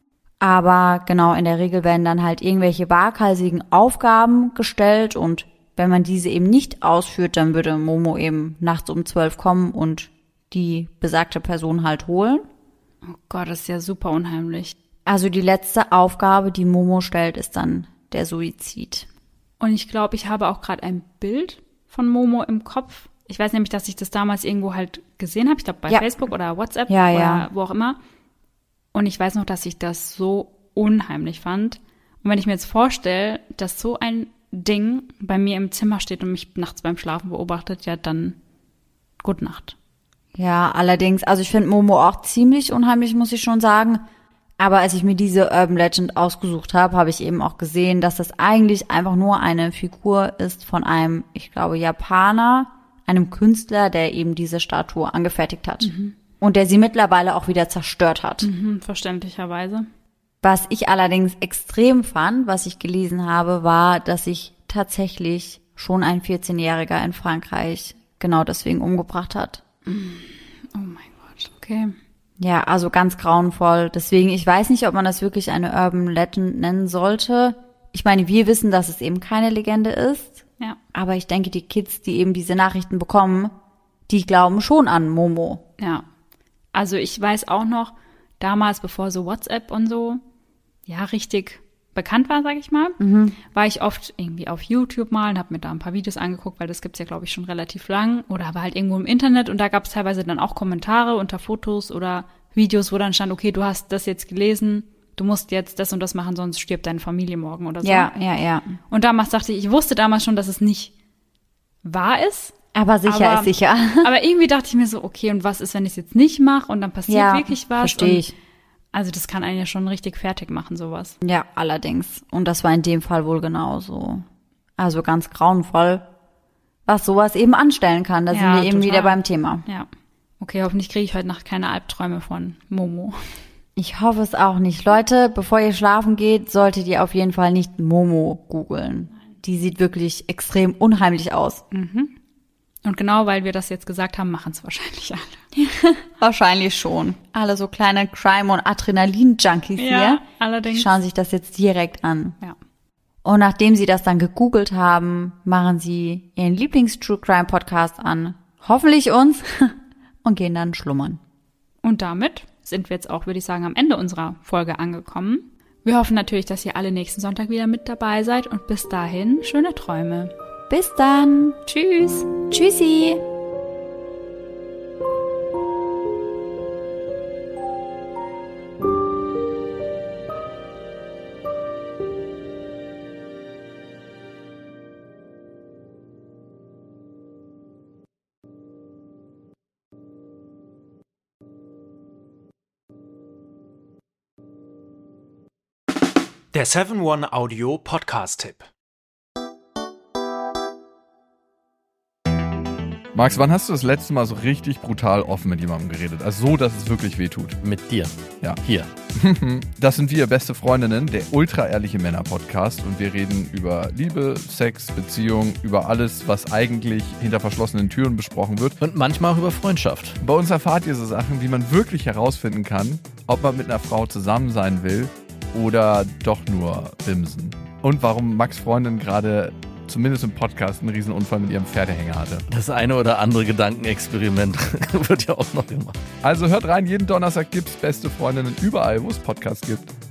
B: Aber genau, in der Regel werden dann halt irgendwelche waghalsigen Aufgaben gestellt und wenn man diese eben nicht ausführt, dann würde Momo eben nachts um 12 kommen und die besagte Person halt holen.
A: Oh Gott, das ist ja super unheimlich.
B: Also die letzte Aufgabe, die Momo stellt, ist dann der Suizid.
A: Und ich glaube, ich habe auch gerade ein Bild von Momo im Kopf. Ich weiß nämlich, dass ich das damals irgendwo halt gesehen habe. Ich glaube, bei Facebook oder WhatsApp oder wo auch immer. Und ich weiß noch, dass ich das so unheimlich fand. Und wenn ich mir jetzt vorstelle, dass so ein Ding bei mir im Zimmer steht und mich nachts beim Schlafen beobachtet, ja, dann gute Nacht.
B: Ja, allerdings, also ich finde Momo auch ziemlich unheimlich, muss ich schon sagen. Aber als ich mir diese Urban Legend ausgesucht habe, habe ich eben auch gesehen, dass das eigentlich einfach nur eine Figur ist von einem, ich glaube, Japaner, einem Künstler, der eben diese Statue angefertigt hat. Und der sie mittlerweile auch wieder zerstört hat.
A: Verständlicherweise.
B: Was ich allerdings extrem fand, was ich gelesen habe, war, dass sich tatsächlich schon ein 14-Jähriger in Frankreich genau deswegen umgebracht hat.
A: Oh mein Gott, okay.
B: Ja, also ganz grauenvoll. Deswegen, ich weiß nicht, ob man das wirklich eine Urban Legend nennen sollte. Ich meine, wir wissen, dass es eben keine Legende ist.
A: Ja.
B: Aber ich denke, die Kids, die eben diese Nachrichten bekommen, die glauben schon an Momo.
A: Ja. Also ich weiß auch noch, damals, bevor so WhatsApp und so, ja, richtig bekannt war, sag ich mal, war ich oft irgendwie auf YouTube mal und habe mir da ein paar Videos angeguckt, weil das gibt's ja, glaube ich, schon relativ lang. Oder war halt irgendwo im Internet und da gab's teilweise dann auch Kommentare unter Fotos oder Videos, wo dann stand, okay, du hast das jetzt gelesen, du musst jetzt das und das machen, sonst stirbt deine Familie morgen oder so.
B: Ja.
A: Und damals dachte ich wusste damals schon, dass es nicht wahr ist.
B: Aber sicher ist sicher.
A: Aber irgendwie dachte ich mir so, okay, und was ist, wenn ich es jetzt nicht mache und dann passiert wirklich was?
B: Verstehe ich.
A: Also das kann einen ja schon richtig fertig machen, sowas.
B: Ja, allerdings. Und das war in dem Fall wohl genauso. Also ganz grauenvoll, was sowas eben anstellen kann. Da sind wir eben wieder beim Thema.
A: Ja. Okay, hoffentlich kriege ich heute Nacht keine Albträume von Momo.
B: Ich hoffe es auch nicht. Leute, bevor ihr schlafen geht, solltet ihr auf jeden Fall nicht Momo googeln. Die sieht wirklich extrem unheimlich aus.
A: Und genau, weil wir das jetzt gesagt haben, machen es wahrscheinlich alle.
B: Wahrscheinlich schon. Alle so kleine Crime- und Adrenalin-Junkies hier.
A: Allerdings.
B: Die schauen sich das jetzt direkt an.
A: Ja.
B: Und nachdem sie das dann gegoogelt haben, machen sie ihren Lieblings-True-Crime-Podcast an. Hoffentlich uns. Und gehen dann schlummern.
A: Und damit sind wir jetzt auch, würde ich sagen, am Ende unserer Folge angekommen. Wir hoffen natürlich, dass ihr alle nächsten Sonntag wieder mit dabei seid. Und bis dahin, schöne Träume.
B: Bis dann.
A: Tschüss.
B: Tschüssi.
C: Der 7-One Audio Podcast-Tipp.
D: Max, wann hast du das letzte Mal so richtig brutal offen mit jemandem geredet? Also so, dass es wirklich wehtut.
E: Mit dir.
D: Ja.
E: Hier.
D: Das sind wir, beste Freundinnen, der ultra-ehrliche Männer-Podcast. Und wir reden über Liebe, Sex, Beziehung, über alles, was eigentlich hinter verschlossenen Türen besprochen wird.
E: Und manchmal auch über Freundschaft.
D: Bei uns erfahrt ihr so Sachen, wie man wirklich herausfinden kann, ob man mit einer Frau zusammen sein will oder doch nur bimsen. Und warum Max' Freundin gerade zumindest im Podcast einen Riesenunfall mit ihrem Pferdehänger hatte.
E: Das eine oder andere Gedankenexperiment wird ja auch noch gemacht.
D: Also hört rein, jeden Donnerstag gibt's beste Freundinnen überall, wo es Podcasts gibt.